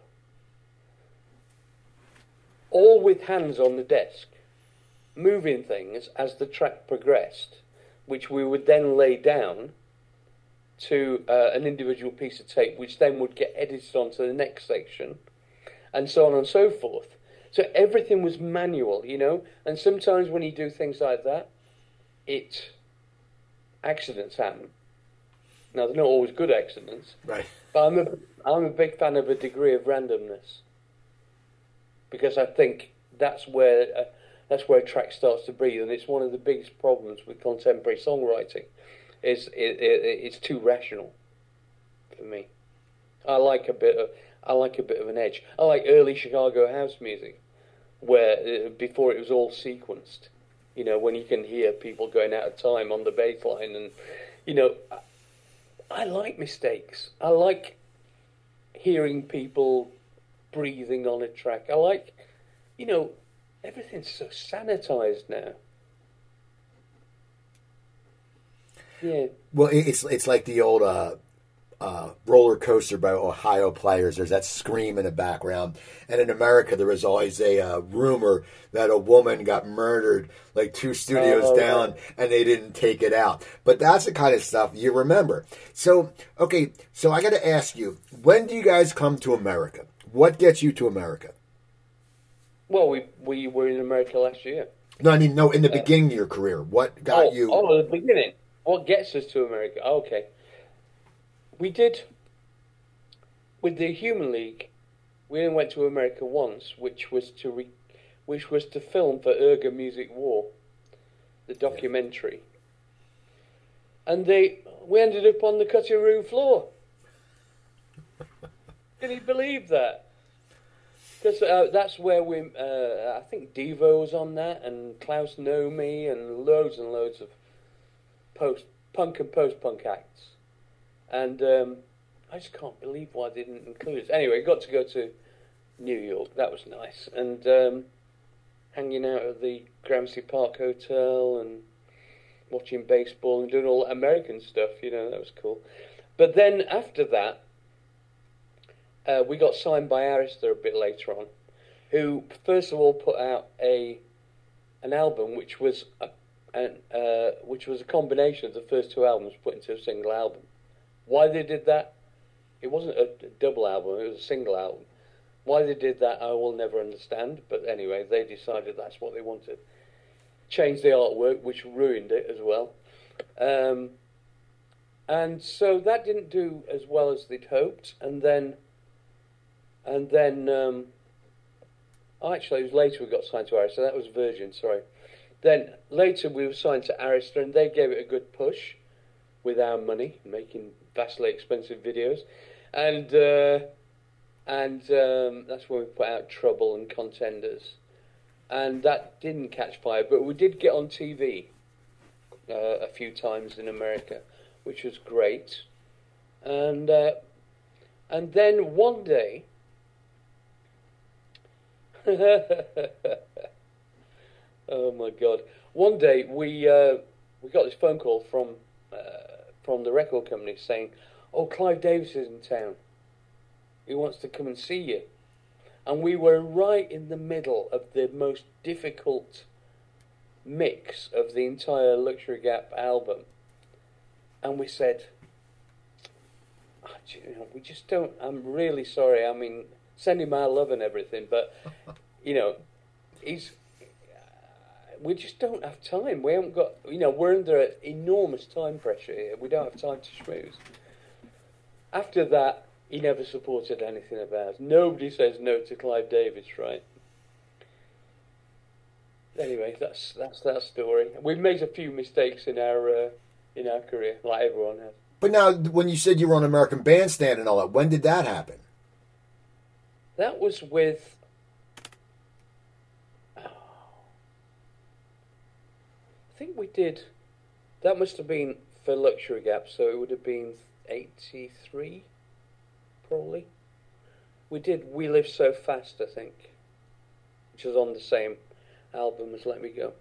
all with hands on the desk, moving things as the track progressed, which we would then lay down to uh, an individual piece of tape, which then would get edited onto the next section, and so on and so forth. So everything was manual, you know, and sometimes when you do things like that, it accidents happen. Now, they're not always good accidents, Right. but I'm a, I'm a big fan of a degree of randomness, because I think that's where uh, that's where a track starts to breathe, and it's one of the biggest problems with contemporary songwriting, is it, it, it's too rational for me. I like a bit of I like a bit of an edge. I like early Chicago house music, where uh, before it was all sequenced. You know, when you can hear people going out of time on the bass line, and you know, I, I like mistakes. I like hearing people breathing on a track. I like, you know, everything's so sanitized now. Yeah. Well, it- it's it's like the old uh, uh, Roller Coaster by Ohio Players. There's that scream in the background. And in America, there was always a uh, rumor that a woman got murdered like two studios Oh, down, right. and they didn't take it out. But that's the kind of stuff you remember. So, okay, so I got to ask you, when do you guys come to America? What gets you to America? Well, we we were in America last year. No, I mean, no, in the beginning of your career, what got oh, you? Oh, at the beginning. What gets us to America? Oh, okay. We did, with the Human League, we only went to America once, which was to re, which was to film for Urga Music War, the documentary. And they, we ended up on the cutting room floor. Can you believe that? Because uh, that's where we, uh, I think Devo was on that, and Klaus Nomi, and loads and loads of post punk and post-punk acts. And um, I just can't believe why they didn't include us. Anyway, got to go to New York. That was nice. And um, hanging out at the Gramercy Park Hotel and watching baseball and doing all that American stuff, you know, that was cool. But then after that, uh, we got signed by Arista a bit later on, who first of all put out a an album which was a, an, uh, which was a combination of the first two albums put into a single album. Why they did that? It wasn't a, a double album, it was a single album. Why they did that, I will never understand. But anyway, they decided that's what they wanted. Changed the artwork, which ruined it as well. Um, and so that didn't do as well as they'd hoped. And then, and then, um, oh, actually, it was later we got signed to Arista. That was Virgin, sorry. Then later we were signed to Arista, and they gave it a good push with our money, making vastly expensive videos. And uh, and um, that's when we put out Trouble and Contenders. And that didn't catch fire, but we did get on T V uh, a few times in America, which was great. And uh, and then one day, oh my God! One day we uh, we got this phone call from uh, from the record company saying, "Oh, Clive Davis is in town. He wants to come and see you." And we were right in the middle of the most difficult mix of the entire Luxury Gap album. And we said, oh, you know, we just don't, I'm really sorry. I mean, send him our love and everything, but, you know, he's, we just don't have time. We haven't got, you know, we're under enormous time pressure here. We don't have time to schmooze. After that, he never supported anything of ours. Nobody says no to Clive Davis, right? Anyway, that's that's that story. We've made a few mistakes in our uh, in our career, like everyone has. But now, when you said you were on American Bandstand and all that, when did that happen? That was with. Oh, I think we did. That must have been for Luxury Gap, so it would have been eighty-three. Probably. We did We Live So Fast, I think, which was on the same album as Let Me Go.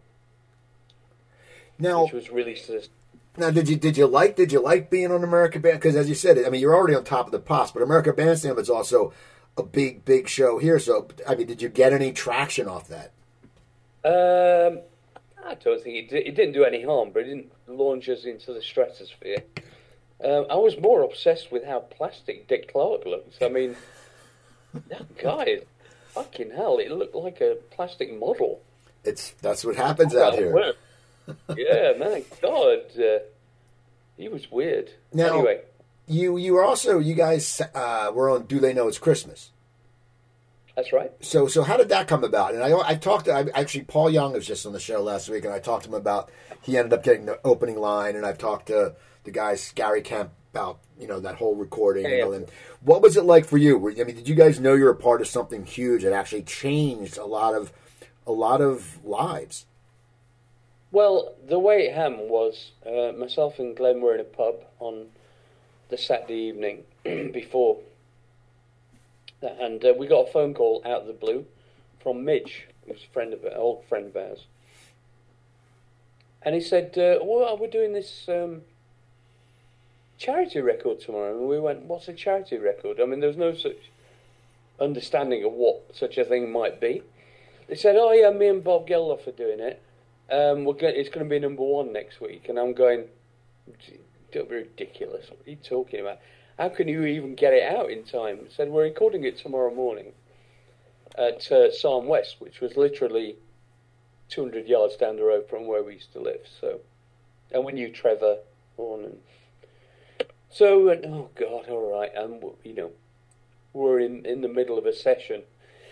Now, which was released as. Now, did you did you like did you like being on American Band? Because as you said, I mean, you're already on top of the pops, but American Bandstand was also a big big show here. So, I mean, did you get any traction off that? Um, I don't think it did, it didn't do any harm, but it didn't launch us into the stratosphere. Um, I was more obsessed with how plastic Dick Clark looks. I mean, that guy, fucking hell, it looked like a plastic model. It's that's what happens out here. Work. Yeah, man, God, uh, he was weird. Now, anyway, you you were also you guys uh, were on Do They Know It's Christmas? That's right. So so how did that come about? And I I talked to I, actually Paul Young was just on the show last week, and I talked to him about he ended up getting the opening line, and I've talked to the guys Gary Kemp about you know that whole recording. Yeah, you know, and what was it like for you? I mean, did you guys know you were a part of something huge that actually changed a lot of a lot of lives? Well, the way it happened was uh, myself and Glenn were in a pub on the Saturday evening before, and uh, we got a phone call out of the blue from Midge, He was a friend of an old friend of ours. And he said, uh, well, we're doing this um, charity record tomorrow. And we went, what's a charity record? I mean, there was no such understanding of what such a thing might be. They said, oh, yeah, me and Bob Geldof are doing it. Um, we're going, it's going to be number one next week. And I'm going, don't be ridiculous. What are you talking about? How can you even get it out in time? I said, we're recording it tomorrow morning at uh, Sarm West, which was literally two hundred yards down the road from where we used to live. So, and we knew Trevor Horn. And so we went, oh, God, all right. And, you know, we're in, in the middle of a session.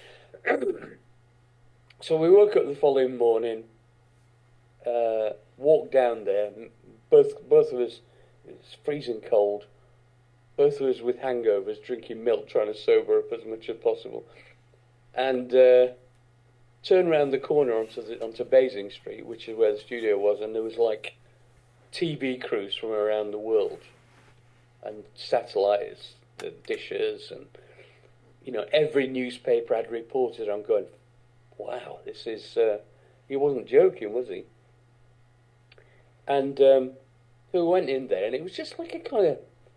So we woke up the following morning, uh, walked down there. Both, both of us, it's freezing cold. Both of us with hangovers, drinking milk, trying to sober up as much as possible. And uh, turned around the corner onto the, onto Basing Street, which is where the studio was, and there was like T V crews from around the world, and satellites, the dishes, and you know every newspaper had reported. I'm going, wow, this is. Uh, he wasn't joking, was he? And um, we went in there, and it was just like a kind of.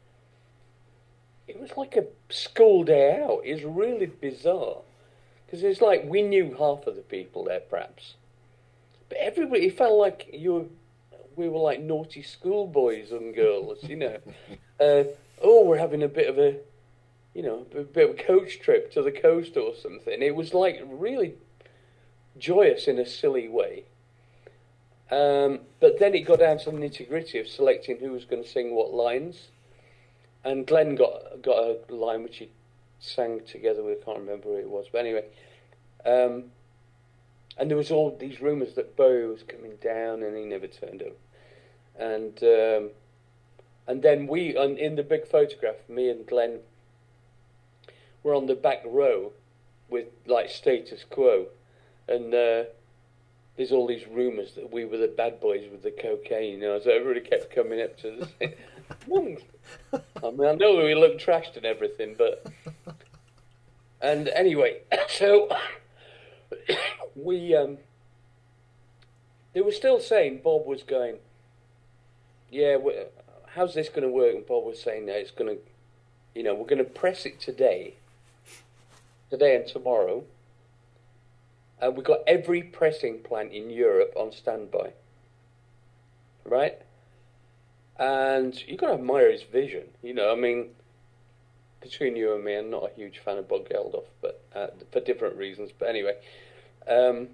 It was like a school day out. It was really bizarre. Because it's like we knew half of the people there, perhaps. But everybody, it felt like you were, we were like naughty schoolboys and girls, you know. Uh, oh, we're having a bit of a, you know, a bit of a coach trip to the coast or something. It was like really joyous in a silly way. Um, but then it got down to the nitty-gritty of selecting who was going to sing what lines. And Glenn got got a line which he sang together with, I can't remember who it was, but anyway. Um, and there was all these rumours that Bowie was coming down, and he never turned up. And um, and then we, and in the big photograph, me and Glenn were on the back row with like status quo, and uh, there's all these rumours that we were the bad boys with the cocaine, you know, so everybody kept coming up to us. I mean, I know that we looked trashed and everything, but... And anyway, so we... Um, they were still saying, Bob was going, yeah, how's this going to work? And Bob was saying that it's going to, you know, we're going to press it today, today and tomorrow. And we've got every pressing plant in Europe on standby. Right? And you've got to admire his vision. You know, I mean, between you and me, I'm not a huge fan of Bob Geldof, but uh, for different reasons. But anyway, um,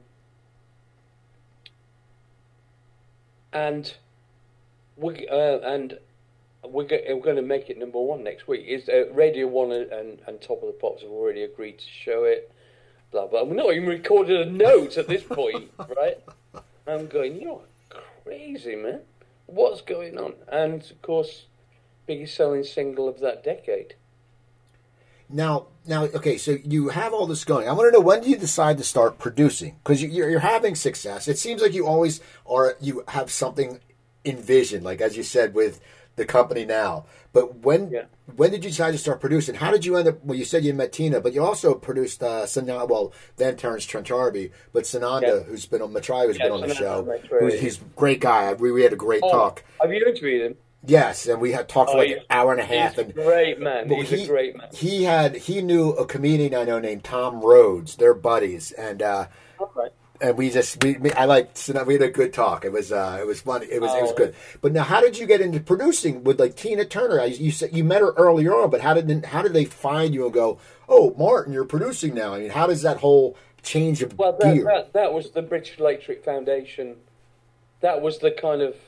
and we uh, and we're, go- we're going to make it number one next week. Is uh, Radio One and, and Top of the Pops have already agreed to show it. Blah blah. We're not even recorded a note at this point, right? I'm going, you're crazy, man. What's going on? And of course, biggest selling single of that decade. Now, now, okay, so you have all this going. I want to know, when do you decide to start producing? Because you, you're, you're having success. It seems like you always are. You have something envisioned, like as you said with the company now. But when yeah. when did you decide to start producing? How did you end up? Well, you said you met Tina, but you also produced uh, Sananda. Well, then Terence Trent D'Arby, but Sananda, yeah. who's been on Matrai, who's yeah, been on the show. Who's, he's a great guy. We, we had a great oh, talk. Have you interviewed him? Yes, and we had talked for oh, like an hour and a half. He's and a great man. He's he, a great man. He had he knew a comedian I know named Tom Rhodes. They're buddies, and uh, okay. and we just we, we I liked we had a good talk. It was uh, it was fun. It was oh, it was good. But now, how did you get into producing with like Tina Turner? I, you said you met her earlier on, but how did how did they find you and go, oh, Martin, you're producing now? I mean, how does that whole change of well, that, gear? That, that was the British Electric Foundation. That was the kind of.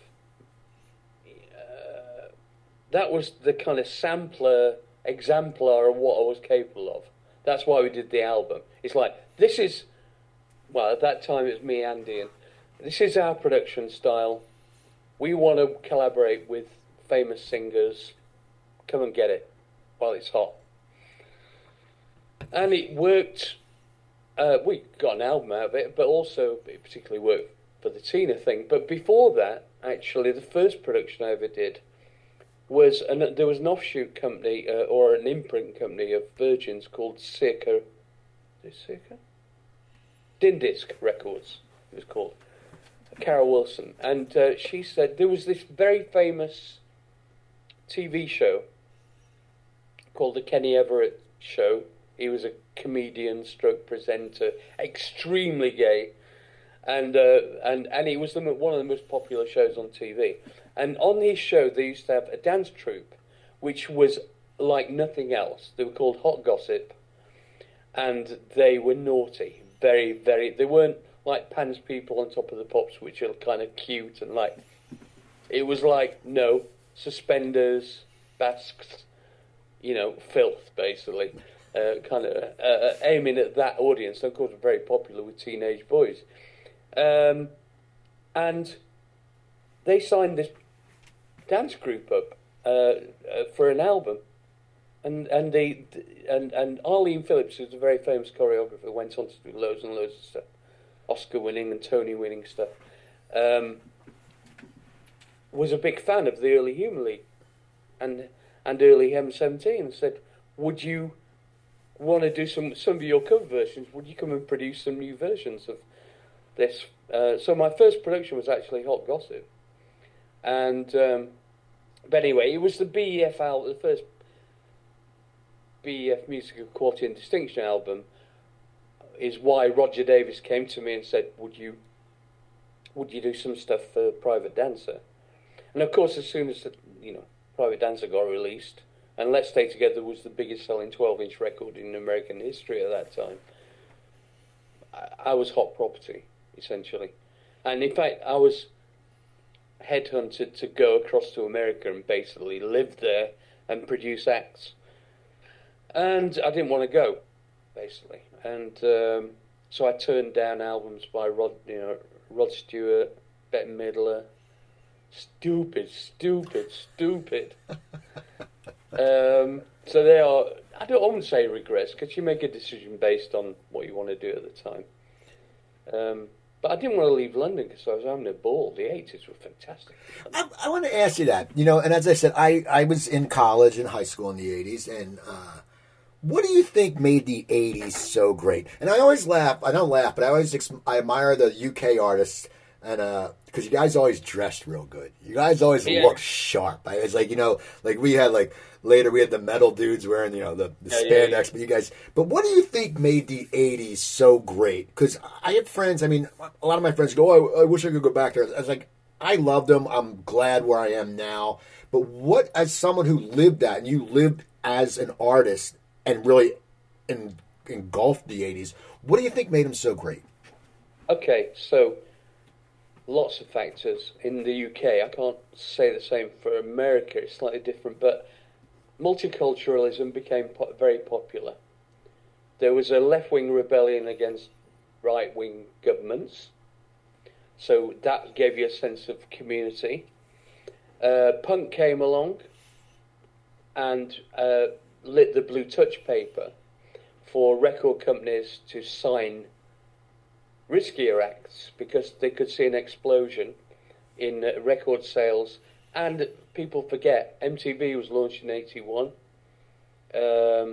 That was the kind of sampler, exemplar of what I was capable of. That's why we did the album. It's like, this is, well, at that time it was me, Andy, and this is our production style. We want to collaborate with famous singers. Come and get it while it's hot. And it worked. Uh, we got an album out of it, but also it particularly worked for the Tina thing. But before that, actually, the first production I ever did was an, there was an offshoot company uh, or an imprint company of Virgin's called Circa. Is it Circa? Din Disc Records, it was called. Carol Wilson. And uh, she said there was this very famous T V show called The Kenny Everett Show. He was a comedian stroke presenter, extremely gay. And uh, and and it was the, one of the most popular shows on T V. And on his show, they used to have a dance troupe, which was like nothing else. They were called Hot Gossip, and they were naughty, very, very. They weren't like Pan's People on Top of the Pops, which are kind of cute and like. It was like no suspenders, basques, you know, filth, basically, uh, kind of uh, aiming at that audience. And of course, very popular with teenage boys. Um, and they signed this dance group up uh, uh, for an album, and and they and and Arlene Phillips, who's a very famous choreographer, went on to do loads and loads of stuff, Oscar-winning and Tony-winning stuff. Um, was a big fan of the early Human League, and and early M seventeen, and said, "Would you want to do some some of your cover versions? Would you come and produce some new versions of this?" Uh, so my first production was actually Hot Gossip, and um, but anyway, it was the B E F album, the first B E F Musical Quality and Distinction album. Is why Roger Davis came to me and said, "Would you, would you do some stuff for Private Dancer?" And of course, as soon as the, you know Private Dancer got released, and Let's Stay Together was the biggest selling twelve-inch record in American history at that time, I, I was hot property essentially, and in fact, I was headhunted to go across to America and basically live there and produce acts, and I didn't want to go, basically. And um, so I turned down albums by Rod, you know, Rod Stewart, Bette Midler. Stupid, stupid, stupid. um, so they are. I don't want to say regrets, because you make a decision based on what you want to do at the time. Um, but I didn't want to leave London because I was having a ball. The eighties were fantastic. I, I want to ask you that. You know, and as I said, I, I was in college and high school in the eighties, and. Uh, What do you think made the eighties so great? And I always laugh. I don't laugh, but I always ex- I admire the U K artists, and because uh, you guys always dressed real good. You guys always yeah. looked sharp. I, it's like you know, like we had like later we had the metal dudes wearing you know the, the yeah, spandex, yeah, yeah. but you guys. But what do you think made the eighties so great? Because I have friends. I mean, a lot of my friends go, "Oh, I, I wish I could go back there." I was like, I loved them. I'm glad where I am now. But what, as someone who lived that, and you lived as an artist. And really en- engulfed the eighties. What do you think made them so great? Okay, so lots of factors. In the U K, I can't say the same for America. It's slightly different, but multiculturalism became po- very popular. There was a left-wing rebellion against right-wing governments, so that gave you a sense of community. Uh, punk came along, and uh, lit the blue touch paper for record companies to sign riskier acts because they could see an explosion in uh, record sales. And people forget, M T V was launched in eighty-one. Um,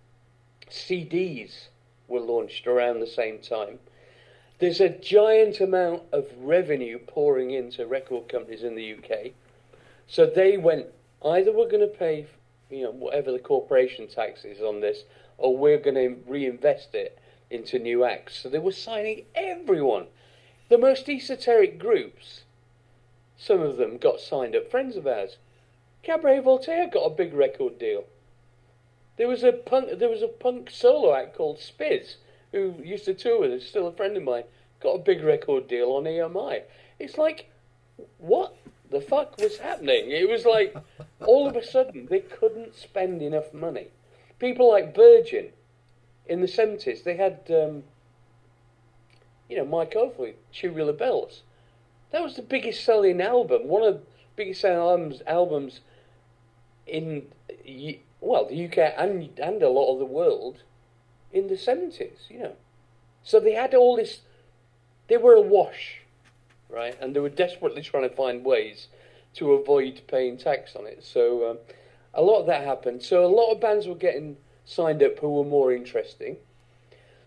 C Ds were launched around the same time. There's a giant amount of revenue pouring into record companies in the U K. So they went, either we're going to pay you know, whatever the corporation tax is on this, or we're going to reinvest it into new acts. So they were signing everyone. The most esoteric groups, some of them got signed up. Friends of ours, Cabaret Voltaire got a big record deal. There was a punk, there was a punk solo act called Spiz, who used to tour with us, still a friend of mine, got a big record deal on E M I. It's like, what the fuck was happening? It was like, all of a sudden, they couldn't spend enough money. People like Virgin, in the seventies, they had, um, you know, Mike Oldfield, Tubular Bells. That was the biggest selling album, one of the biggest selling albums, albums in, well, the U K and, and a lot of the world in the seventies, you know. So they had all this, they were awash, right? And they were desperately trying to find ways to avoid paying tax on it. So um, a lot of that happened. So a lot of bands were getting signed up who were more interesting.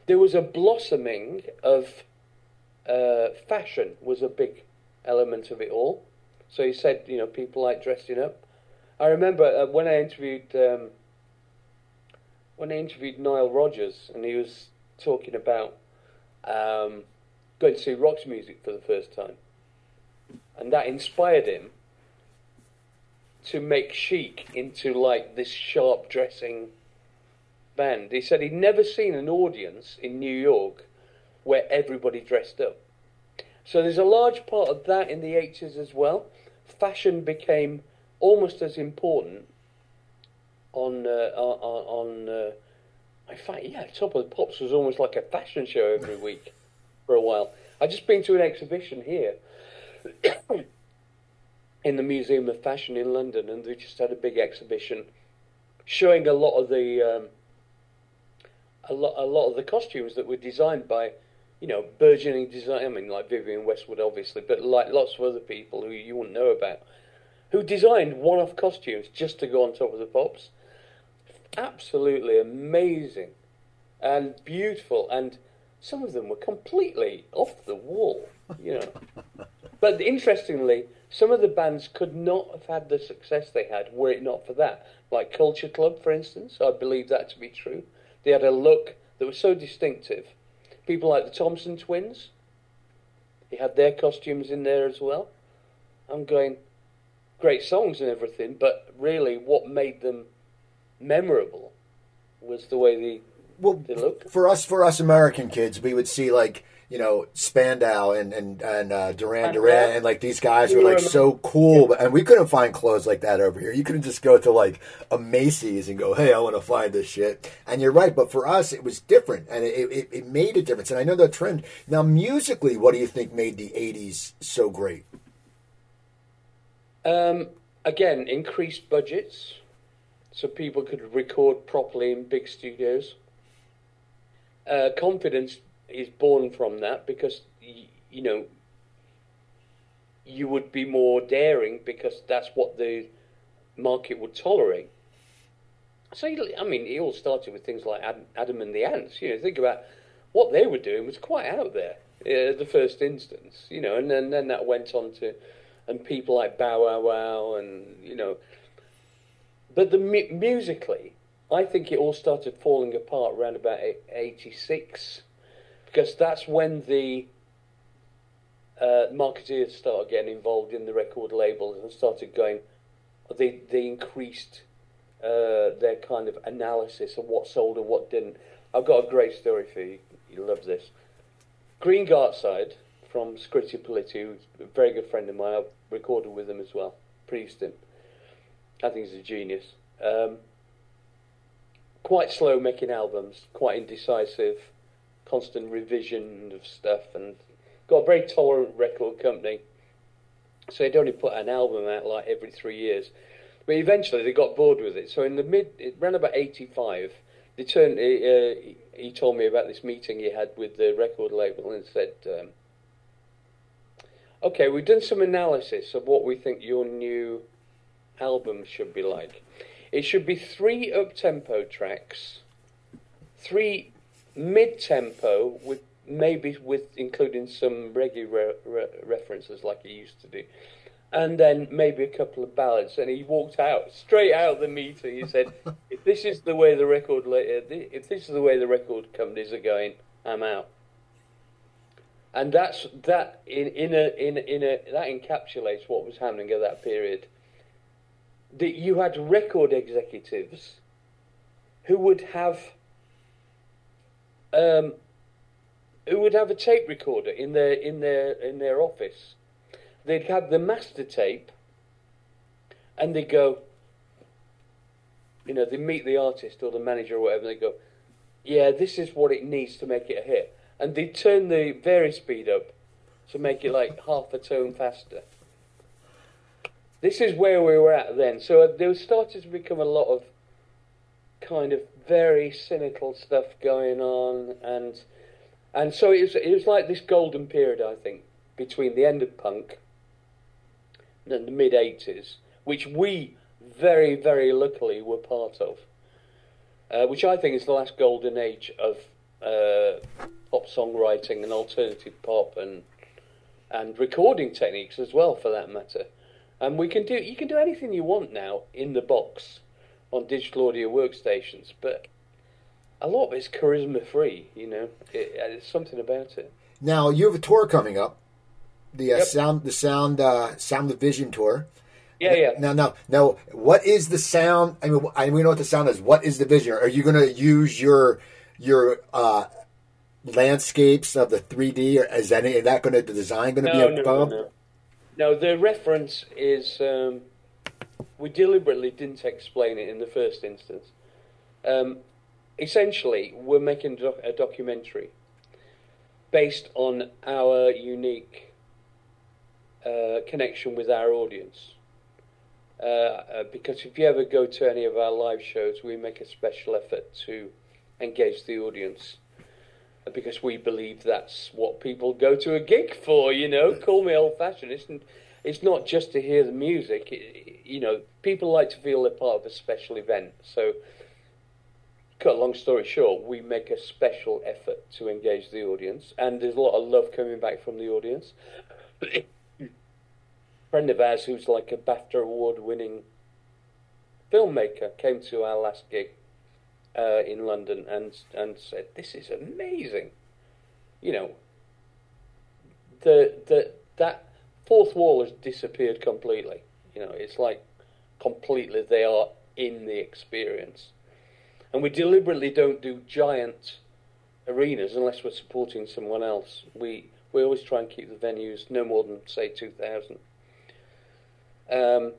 there was a blossoming of uh, fashion was a big element of it all. So he said, you know, people like dressing up. I remember uh, when I interviewed um, when I interviewed Nile Rodgers, and he was talking about um, going to see Roxy Music for the first time, and that inspired him to make Chic into like this sharp dressing band. He said he'd never seen an audience in New York where everybody dressed up. So there's a large part of that in the eighties as well. Fashion became almost as important on uh, on, on uh, in fact, yeah, Top of the Pops was almost like a fashion show every week for a while. I just been to an exhibition here in the Museum of Fashion in London, and they just had a big exhibition showing a lot of the um, a lot a lot of the costumes that were designed by, you know, burgeoning design. I mean, like Vivienne Westwood, obviously, but like lots of other people who you wouldn't know about, who designed one-off costumes just to go on Top of the Pops. Absolutely amazing and beautiful, and some of them were completely off the wall, you know. But interestingly, some of the bands could not have had the success they had were it not for that. Like Culture Club, for instance, I believe that to be true. They had a look that was so distinctive. People like the Thompson Twins, they had their costumes in there as well. I'm going, great songs and everything, but really what made them memorable was the way they, well, they looked. For us, for us American kids, we would see like, you know, Spandau and and, and uh, Duran Duran, and like these guys were like so cool, but, and we couldn't find clothes like that over here. You couldn't just go to like a Macy's and go, hey, I want to find this shit. And you're right, but for us, it was different, and it, it, it made a difference. And I know the trend. Now, musically, what do you think made the eighties so great? Um, again, increased budgets, so people could record properly in big studios. Uh, confidence is born from that because, you know, you would be more daring because that's what the market would tolerate. So, I mean, it all started with things like Adam and the Ants. You know, think about what they were doing was quite out there at the first instance, you know, and then, then that went on to, and people like Bow Wow Wow and, you know, but the mu- musically, I think it all started falling apart around about eighty-six, because that's when the uh, marketeers started getting involved in the record labels and started going, they they increased uh, their kind of analysis of what sold and what didn't. I've got a great story for you. You love this. Green Gartside from Scritti Politti, who's a very good friend of mine. I've recorded with him as well, produced him. I think he's a genius. Um, quite slow making albums, quite indecisive, constant revision of stuff, and got a very tolerant record company. So they'd only put an album out like every three years. But eventually they got bored with it. So in the mid, it ran about eighty-five, they turned, uh, he told me about this meeting he had with the record label and said, um, okay, we've done some analysis of what we think your new album should be like. It should be three up-tempo tracks, three mid-tempo, with maybe with including some reggae re- re- references like he used to do, and then maybe a couple of ballads. And he walked out, straight out of the meeting. He said, if this is the way the record, if this is the way the record companies are going, I'm out. And that's that in in a in in a that encapsulates what was happening at that period. That you had record executives who would have um, who would have a tape recorder in their in their in their office. They'd have the master tape, and they go, you know, they meet the artist or the manager or whatever. And they go, yeah, this is what it needs to make it a hit, and they turn the vari speed up to make it like half a tone faster. This is where we were at then. So there started to become a lot of kind of very cynical stuff going on, and and so it was it was like this golden period, I think, between the end of punk and the mid eighties, which we very very luckily were part of, uh, which I think is the last golden age of uh, pop songwriting and alternative pop and and recording techniques as well, for that matter. And we can do you can do anything you want now in the box on digital audio workstations, but a lot of it's charisma free. You know, it, it's something about it. Now you have a tour coming up, the uh, Yep. sound, the sound, uh, sound the vision tour. Yeah, yeah. Now, now, now, what is the sound? I mean, I we know what the sound is. What is the vision? Are you going to use your your uh, landscapes of the three D, or is that is that going to the design going to No, be no, above? no, no. No, the reference is um, we deliberately didn't explain it in the first instance. Um, essentially, we're making a, doc- a documentary based on our unique uh, connection with our audience. Uh, uh, because if you ever go to any of our live shows, we make a special effort to engage the audience, uh, because we believe that's what people go to a gig for. You know, call me old-fashioned. It's, it's not just to hear the music. It, you know, people like to feel they're part of a special event. So, cut a long story short, we make a special effort to engage the audience, and there's a lot of love coming back from the audience. Friend of ours who's like a BAFTA award-winning filmmaker came to our last gig uh, in London and and said, "This is amazing." You know, the the that fourth wall has disappeared completely. You know, it's like completely they are in the experience, and we deliberately don't do giant arenas unless we're supporting someone else. We we always try and keep the venues no more than say two thousand. Um,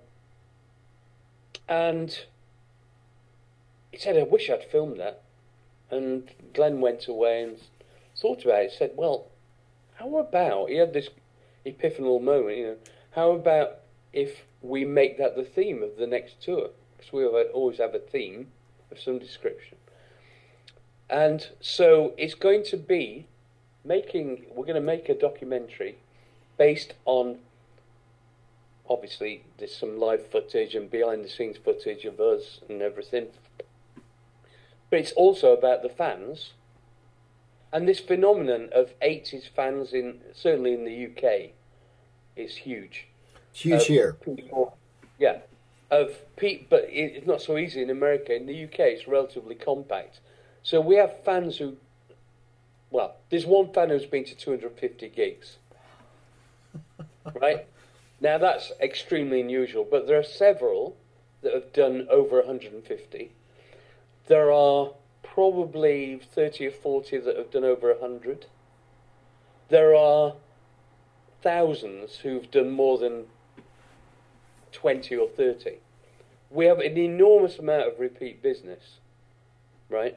and he said, "I wish I'd filmed that." And Glenn went away and thought about it. He said, "Well, how about," he had this epiphanal moment, you know, "how about if we make that the theme of the next tour?" Because we always have a theme of some description. And so it's going to be making, we're going to make a documentary based on, obviously, there's some live footage and behind-the-scenes footage of us and everything. But it's also about the fans. And this phenomenon of eighties fans, in certainly in the U K, is huge. It's huge Of here. people- yeah. Of pe- But it's not so easy in America. In the U K, it's relatively compact. So we have fans who... Well, there's one fan who's been to two hundred fifty gigs. Right? Now, that's extremely unusual, but there are several that have done over one hundred fifty. There are probably thirty or forty that have done over one hundred. There are thousands who've done more than twenty or thirty. We have an enormous amount of repeat business, right?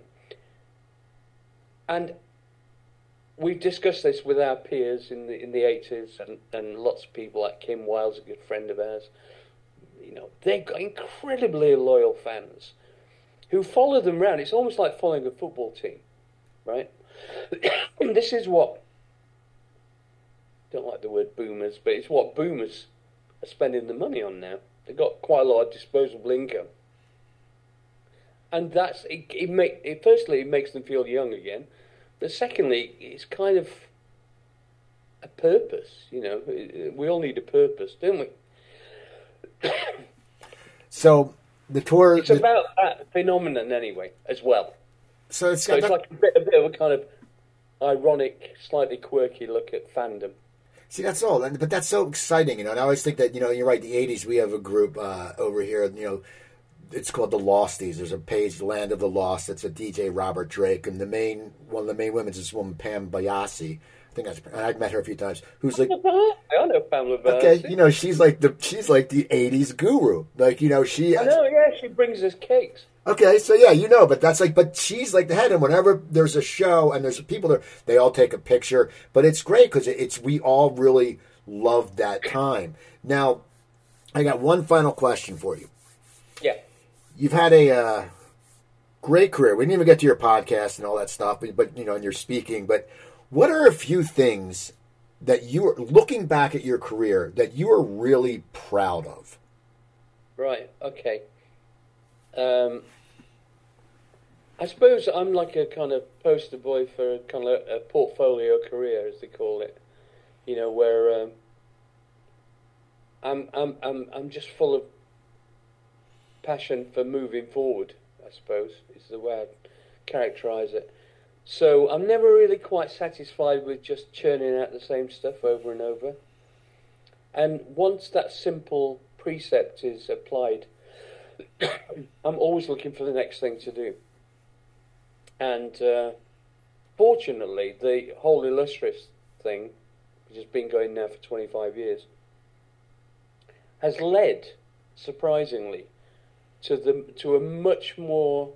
And we've discussed this with our peers in the in the eighties, and, and lots of people like Kim Wilde's a good friend of ours. You know, they've got incredibly loyal fans who follow them around. It's almost like following a football team, right? And this is what, don't like the word boomers, but it's what boomers are spending the money on now. They've got quite a lot of disposable income. And that's, it, it, make, it firstly, it makes them feel young again. But secondly, it's kind of a purpose, you know. We all need a purpose, don't we? So the tour... It's the, about that phenomenon anyway, as well. so it's, So it's like a bit, a bit of a kind of ironic, slightly quirky look at fandom. See, that's all. And- But that's so exciting, you know. And I always think that, you know, you're right, the eighties, we have a group uh, over here, you know, it's called the Losties. There's a page, Land of the Lost. It's a D J Robert Drake, and the main one of the main women is this woman Pam Bayasi. I think that's, and I've met her a few times. Who's like, I know Pamela Barnes. okay, you know, she's like the she's like the eighties guru. Like, you know, she. I know, yeah, she brings us cakes. Okay, so yeah, you know, but that's like, but she's like the head, and whenever there's a show and there's people there, they all take a picture. But it's great because it's we all really loved that time. Now, I got one final question for you. Yeah. You've had a uh, great career. We didn't even get to your podcast and all that stuff, but, but you know, and your speaking. But what are a few things that you are looking back at your career that you are really proud of? Right. Okay. Um, I suppose I'm like a kind of poster boy for kind of a portfolio career, as they call it. You know, where um, I'm I'm I'm I'm just full of passion for moving forward, I suppose, is the way I'd characterise it. So I'm never really quite satisfied with just churning out the same stuff over and over. And once that simple precept is applied, I'm always looking for the next thing to do. And uh, fortunately, the whole Illustrious thing, which has been going now for twenty-five years, has led, surprisingly, to the to a much more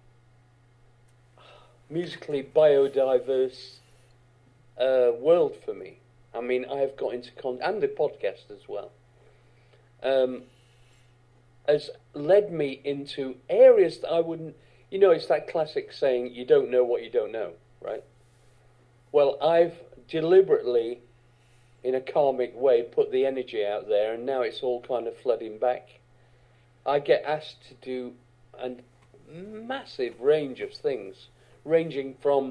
musically biodiverse uh, world for me. I mean, I've got into con and the podcast as well. Um, has led me into areas that I wouldn't. You know, it's that classic saying, "You don't know what you don't know," right? Well, I've deliberately, in a karmic way, put the energy out there, and now it's all kind of flooding back. I get asked to do a massive range of things, ranging from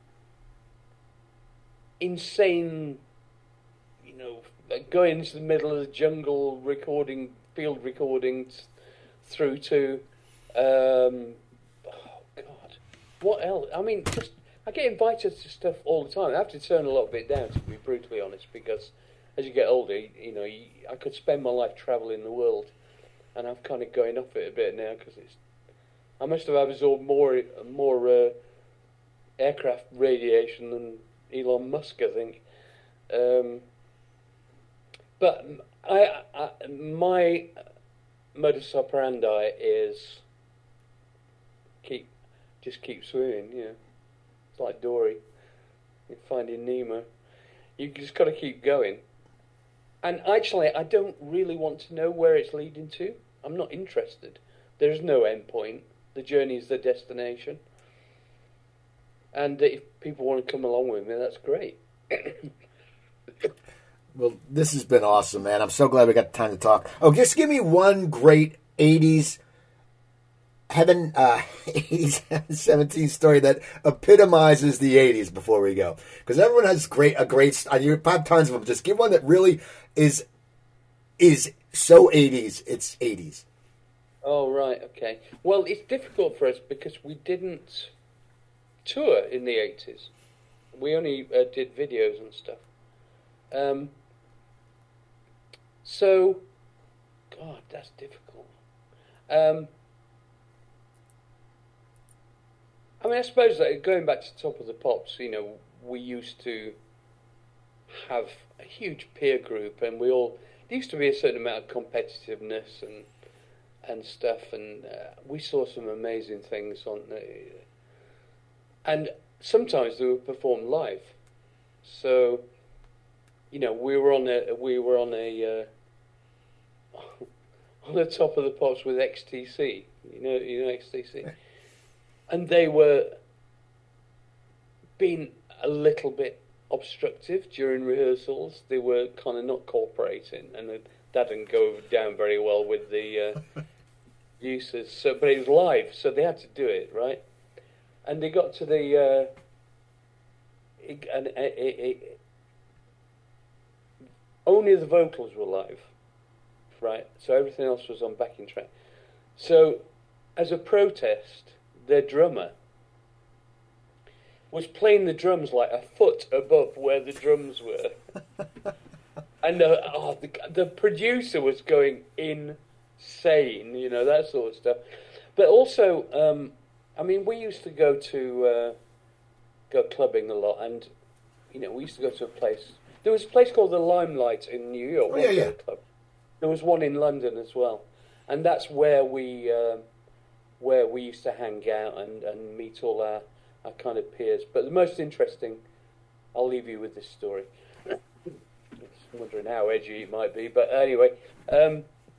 insane, you know, going into the middle of the jungle recording, field recordings, through to, um, oh God, what else? I mean, just I get invited to stuff all the time. I have to turn a lot of it down, to be brutally honest, because as you get older, you know, you, I could spend my life travelling the world. And I'm kind of going off it a bit now because it's. I must have absorbed more more uh, aircraft radiation than Elon Musk, I think. Um, but I, I, my modus operandi is keep just keep swimming. You know, it's like Dory, you're Finding Nemo. You just got to keep going. And actually, I don't really want to know where it's leading to. I'm not interested. There's no end point. The journey is the destination. And if people want to come along with me, that's great. Well, this has been awesome, man. I'm so glad we got the time to talk. Oh, just give me one great eighties heaven, uh, eighties seventeen story that epitomizes the eighties before we go. Because everyone has great, a great, you have tons of them. Just give one that really is, is so eighties, it's eighties. Oh, right, okay. Well, it's difficult for us because we didn't tour in the eighties. We only uh, did videos and stuff. Um, so, God, that's difficult. Um, I mean, I suppose that going back to Top of the Pops, you know, we used to have a huge peer group, and we all there used to be a certain amount of competitiveness and and stuff, and uh, we saw some amazing things on the, and sometimes they were performed live. So, you know, we were on a we were on a uh, on the Top of the Pops with X T C. You know, you know X T C. And they were being a little bit obstructive during rehearsals. They were kind of not cooperating, and that didn't go down very well with the uh, users. So, but it was live, so they had to do it, right? And they got to the uh, it, and it, it, it, only the vocals were live, right? So everything else was on backing track. So, as a protest, their drummer was playing the drums like a foot above where the drums were. And uh, oh, the, the producer was going insane, you know, that sort of stuff. But also, um, I mean, we used to go to uh, go clubbing a lot, and, you know, we used to go to a place. There was a place called the Limelight in New York. Oh, yeah, yeah. Club. There was one in London as well. And that's where we... Uh, where we used to hang out and, and meet all our, our kind of peers. But the most interesting, I'll leave you with this story. I'm wondering how edgy it might be, but anyway, um,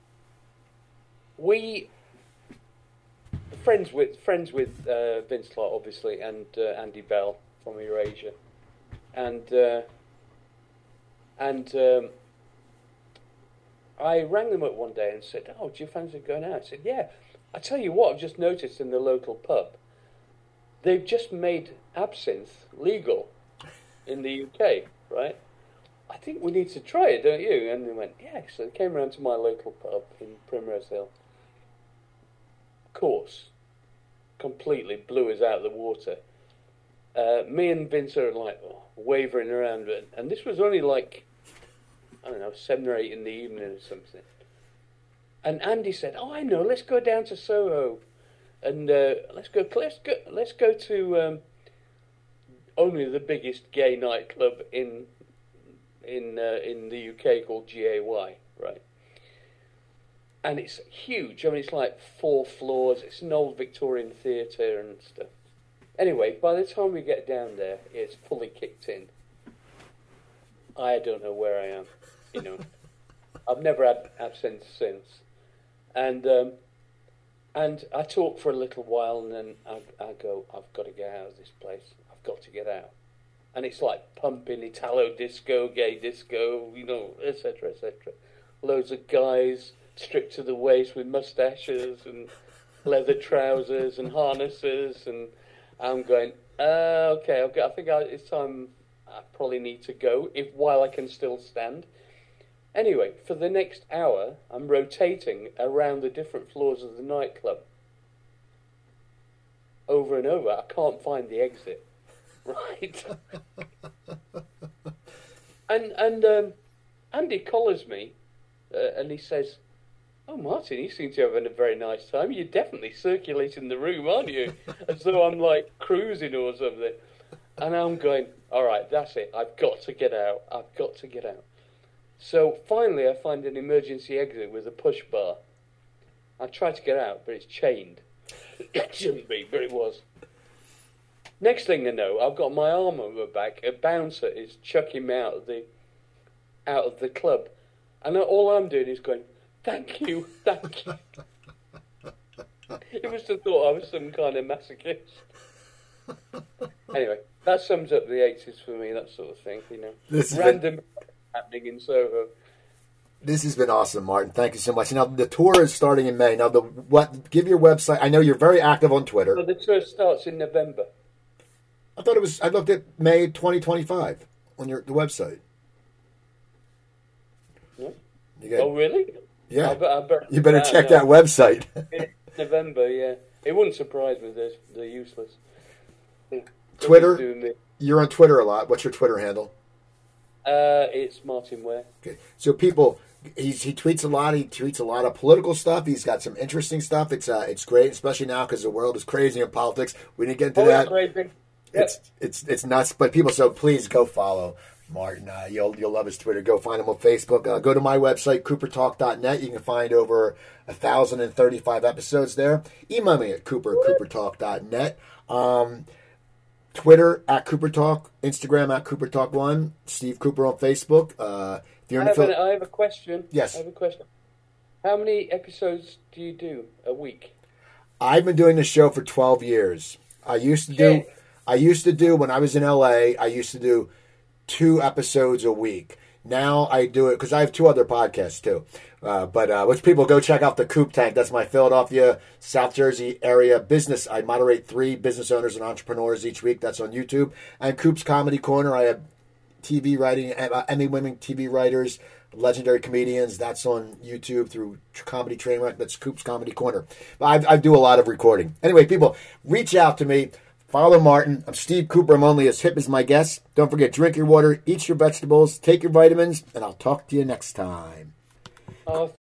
we friends with friends with uh, Vince Clarke, obviously, and uh, Andy Bell from Erasure, and uh, and um, I rang them up one day and said, "Oh, do you fancy going out?" I said, "Yeah." I tell you what, I've just noticed in the local pub, they've just made absinthe legal in the U K, right? I think we need to try it, don't you? And they went, yeah. So they came around to my local pub in Primrose Hill. Of course, completely blew us out of the water. Uh, me and Vince are like oh, wavering around, and this was only like, I don't know, seven or eight in the evening or something. And Andy said, "Oh, I know. Let's go down to Soho, and uh, let's go. Let's go. Let's go to um, only the biggest gay nightclub in in uh, in the U K called G A Y, right? And it's huge. I mean, it's like four floors. It's an old Victorian theatre and stuff. Anyway, by the time we get down there, it's fully kicked in. I don't know where I am. You know, I've never had absinthe since. And um, and I talk for a little while, and then I, I go, I've got to get out of this place. I've got to get out. And it's like pumping Italo disco, gay disco, you know, et cetera, et cetera. Loads of guys stripped to the waist with mustaches and leather trousers and harnesses, and I'm going, uh, okay, okay, I think I, it's time. I probably need to go if while I can still stand. Anyway, for the next hour, I'm rotating around the different floors of the nightclub. Over and over. I can't find the exit. Right? and and um, Andy collars me, uh, and he says, "Oh, Martin, you seem to have had a very nice time. You're definitely circulating the room, aren't you? As though I'm like cruising or something." And I'm going, all right, that's it. I've got to get out. I've got to get out. So finally I find an emergency exit with a push bar. I try to get out, but it's chained. It shouldn't be, but it was. Next thing I know, I've got my arm on my back. A bouncer is chucking me out of the out of the club. And all I'm doing is going, thank you, thank you. It must have thought I was some kind of masochist. Anyway, that sums up the eighties for me, that sort of thing, you know. This Random been, happening in Soho. This has been awesome, Martin. Thank you so much. Now, the tour is starting in May. Now, the what? Give your website. I know you're very active on Twitter. So the tour starts in November. I thought it was, I looked at May twenty twenty-five on your the website. Yeah. You got, oh, really? Yeah. I be, I better, you better no, check no. that website. November, yeah. It wouldn't surprise me, they're, they're useless. Twitter? You're on Twitter a lot. What's your Twitter handle? Uh, it's Martin Ware. Okay. So people, he's, he tweets a lot. He tweets a lot of political stuff. He's got some interesting stuff. It's uh, it's great, especially now because the world is crazy in politics. We didn't get into oh, that. Crazy. Yep. It's it's it's nuts. But people, so please go follow Martin. Uh, you'll you'll love his Twitter. Go find him on Facebook. Uh, go to my website, cooper talk dot net. You can find over one thousand thirty-five episodes there. Email me at cooper at cooper talk dot net. Um, Twitter at Cooper Talk, Instagram at Cooper Talk One, Steve Cooper on Facebook. Uh, if you're in I, have the an, I have a question. Yes. I have a question. How many episodes do you do a week? I've been doing this show for twelve years. I used to do. I used to do when I was in L A. I used to do two episodes a week. Now I do it because I have two other podcasts too. Uh, but uh, which people go check out the Coop Tank. That's my Philadelphia, South Jersey area business. I moderate three business owners and entrepreneurs each week. That's on YouTube. And Coop's Comedy Corner. I have T V writing, Emmy-winning T V writers, legendary comedians. That's on YouTube through Comedy Trainwreck. That's Coop's Comedy Corner. But I, I do a lot of recording. Anyway, people, reach out to me. Follow Martin. I'm Steve Cooper. I'm only as hip as my guests. Don't forget, drink your water, eat your vegetables, take your vitamins, and I'll talk to you next time. Oh,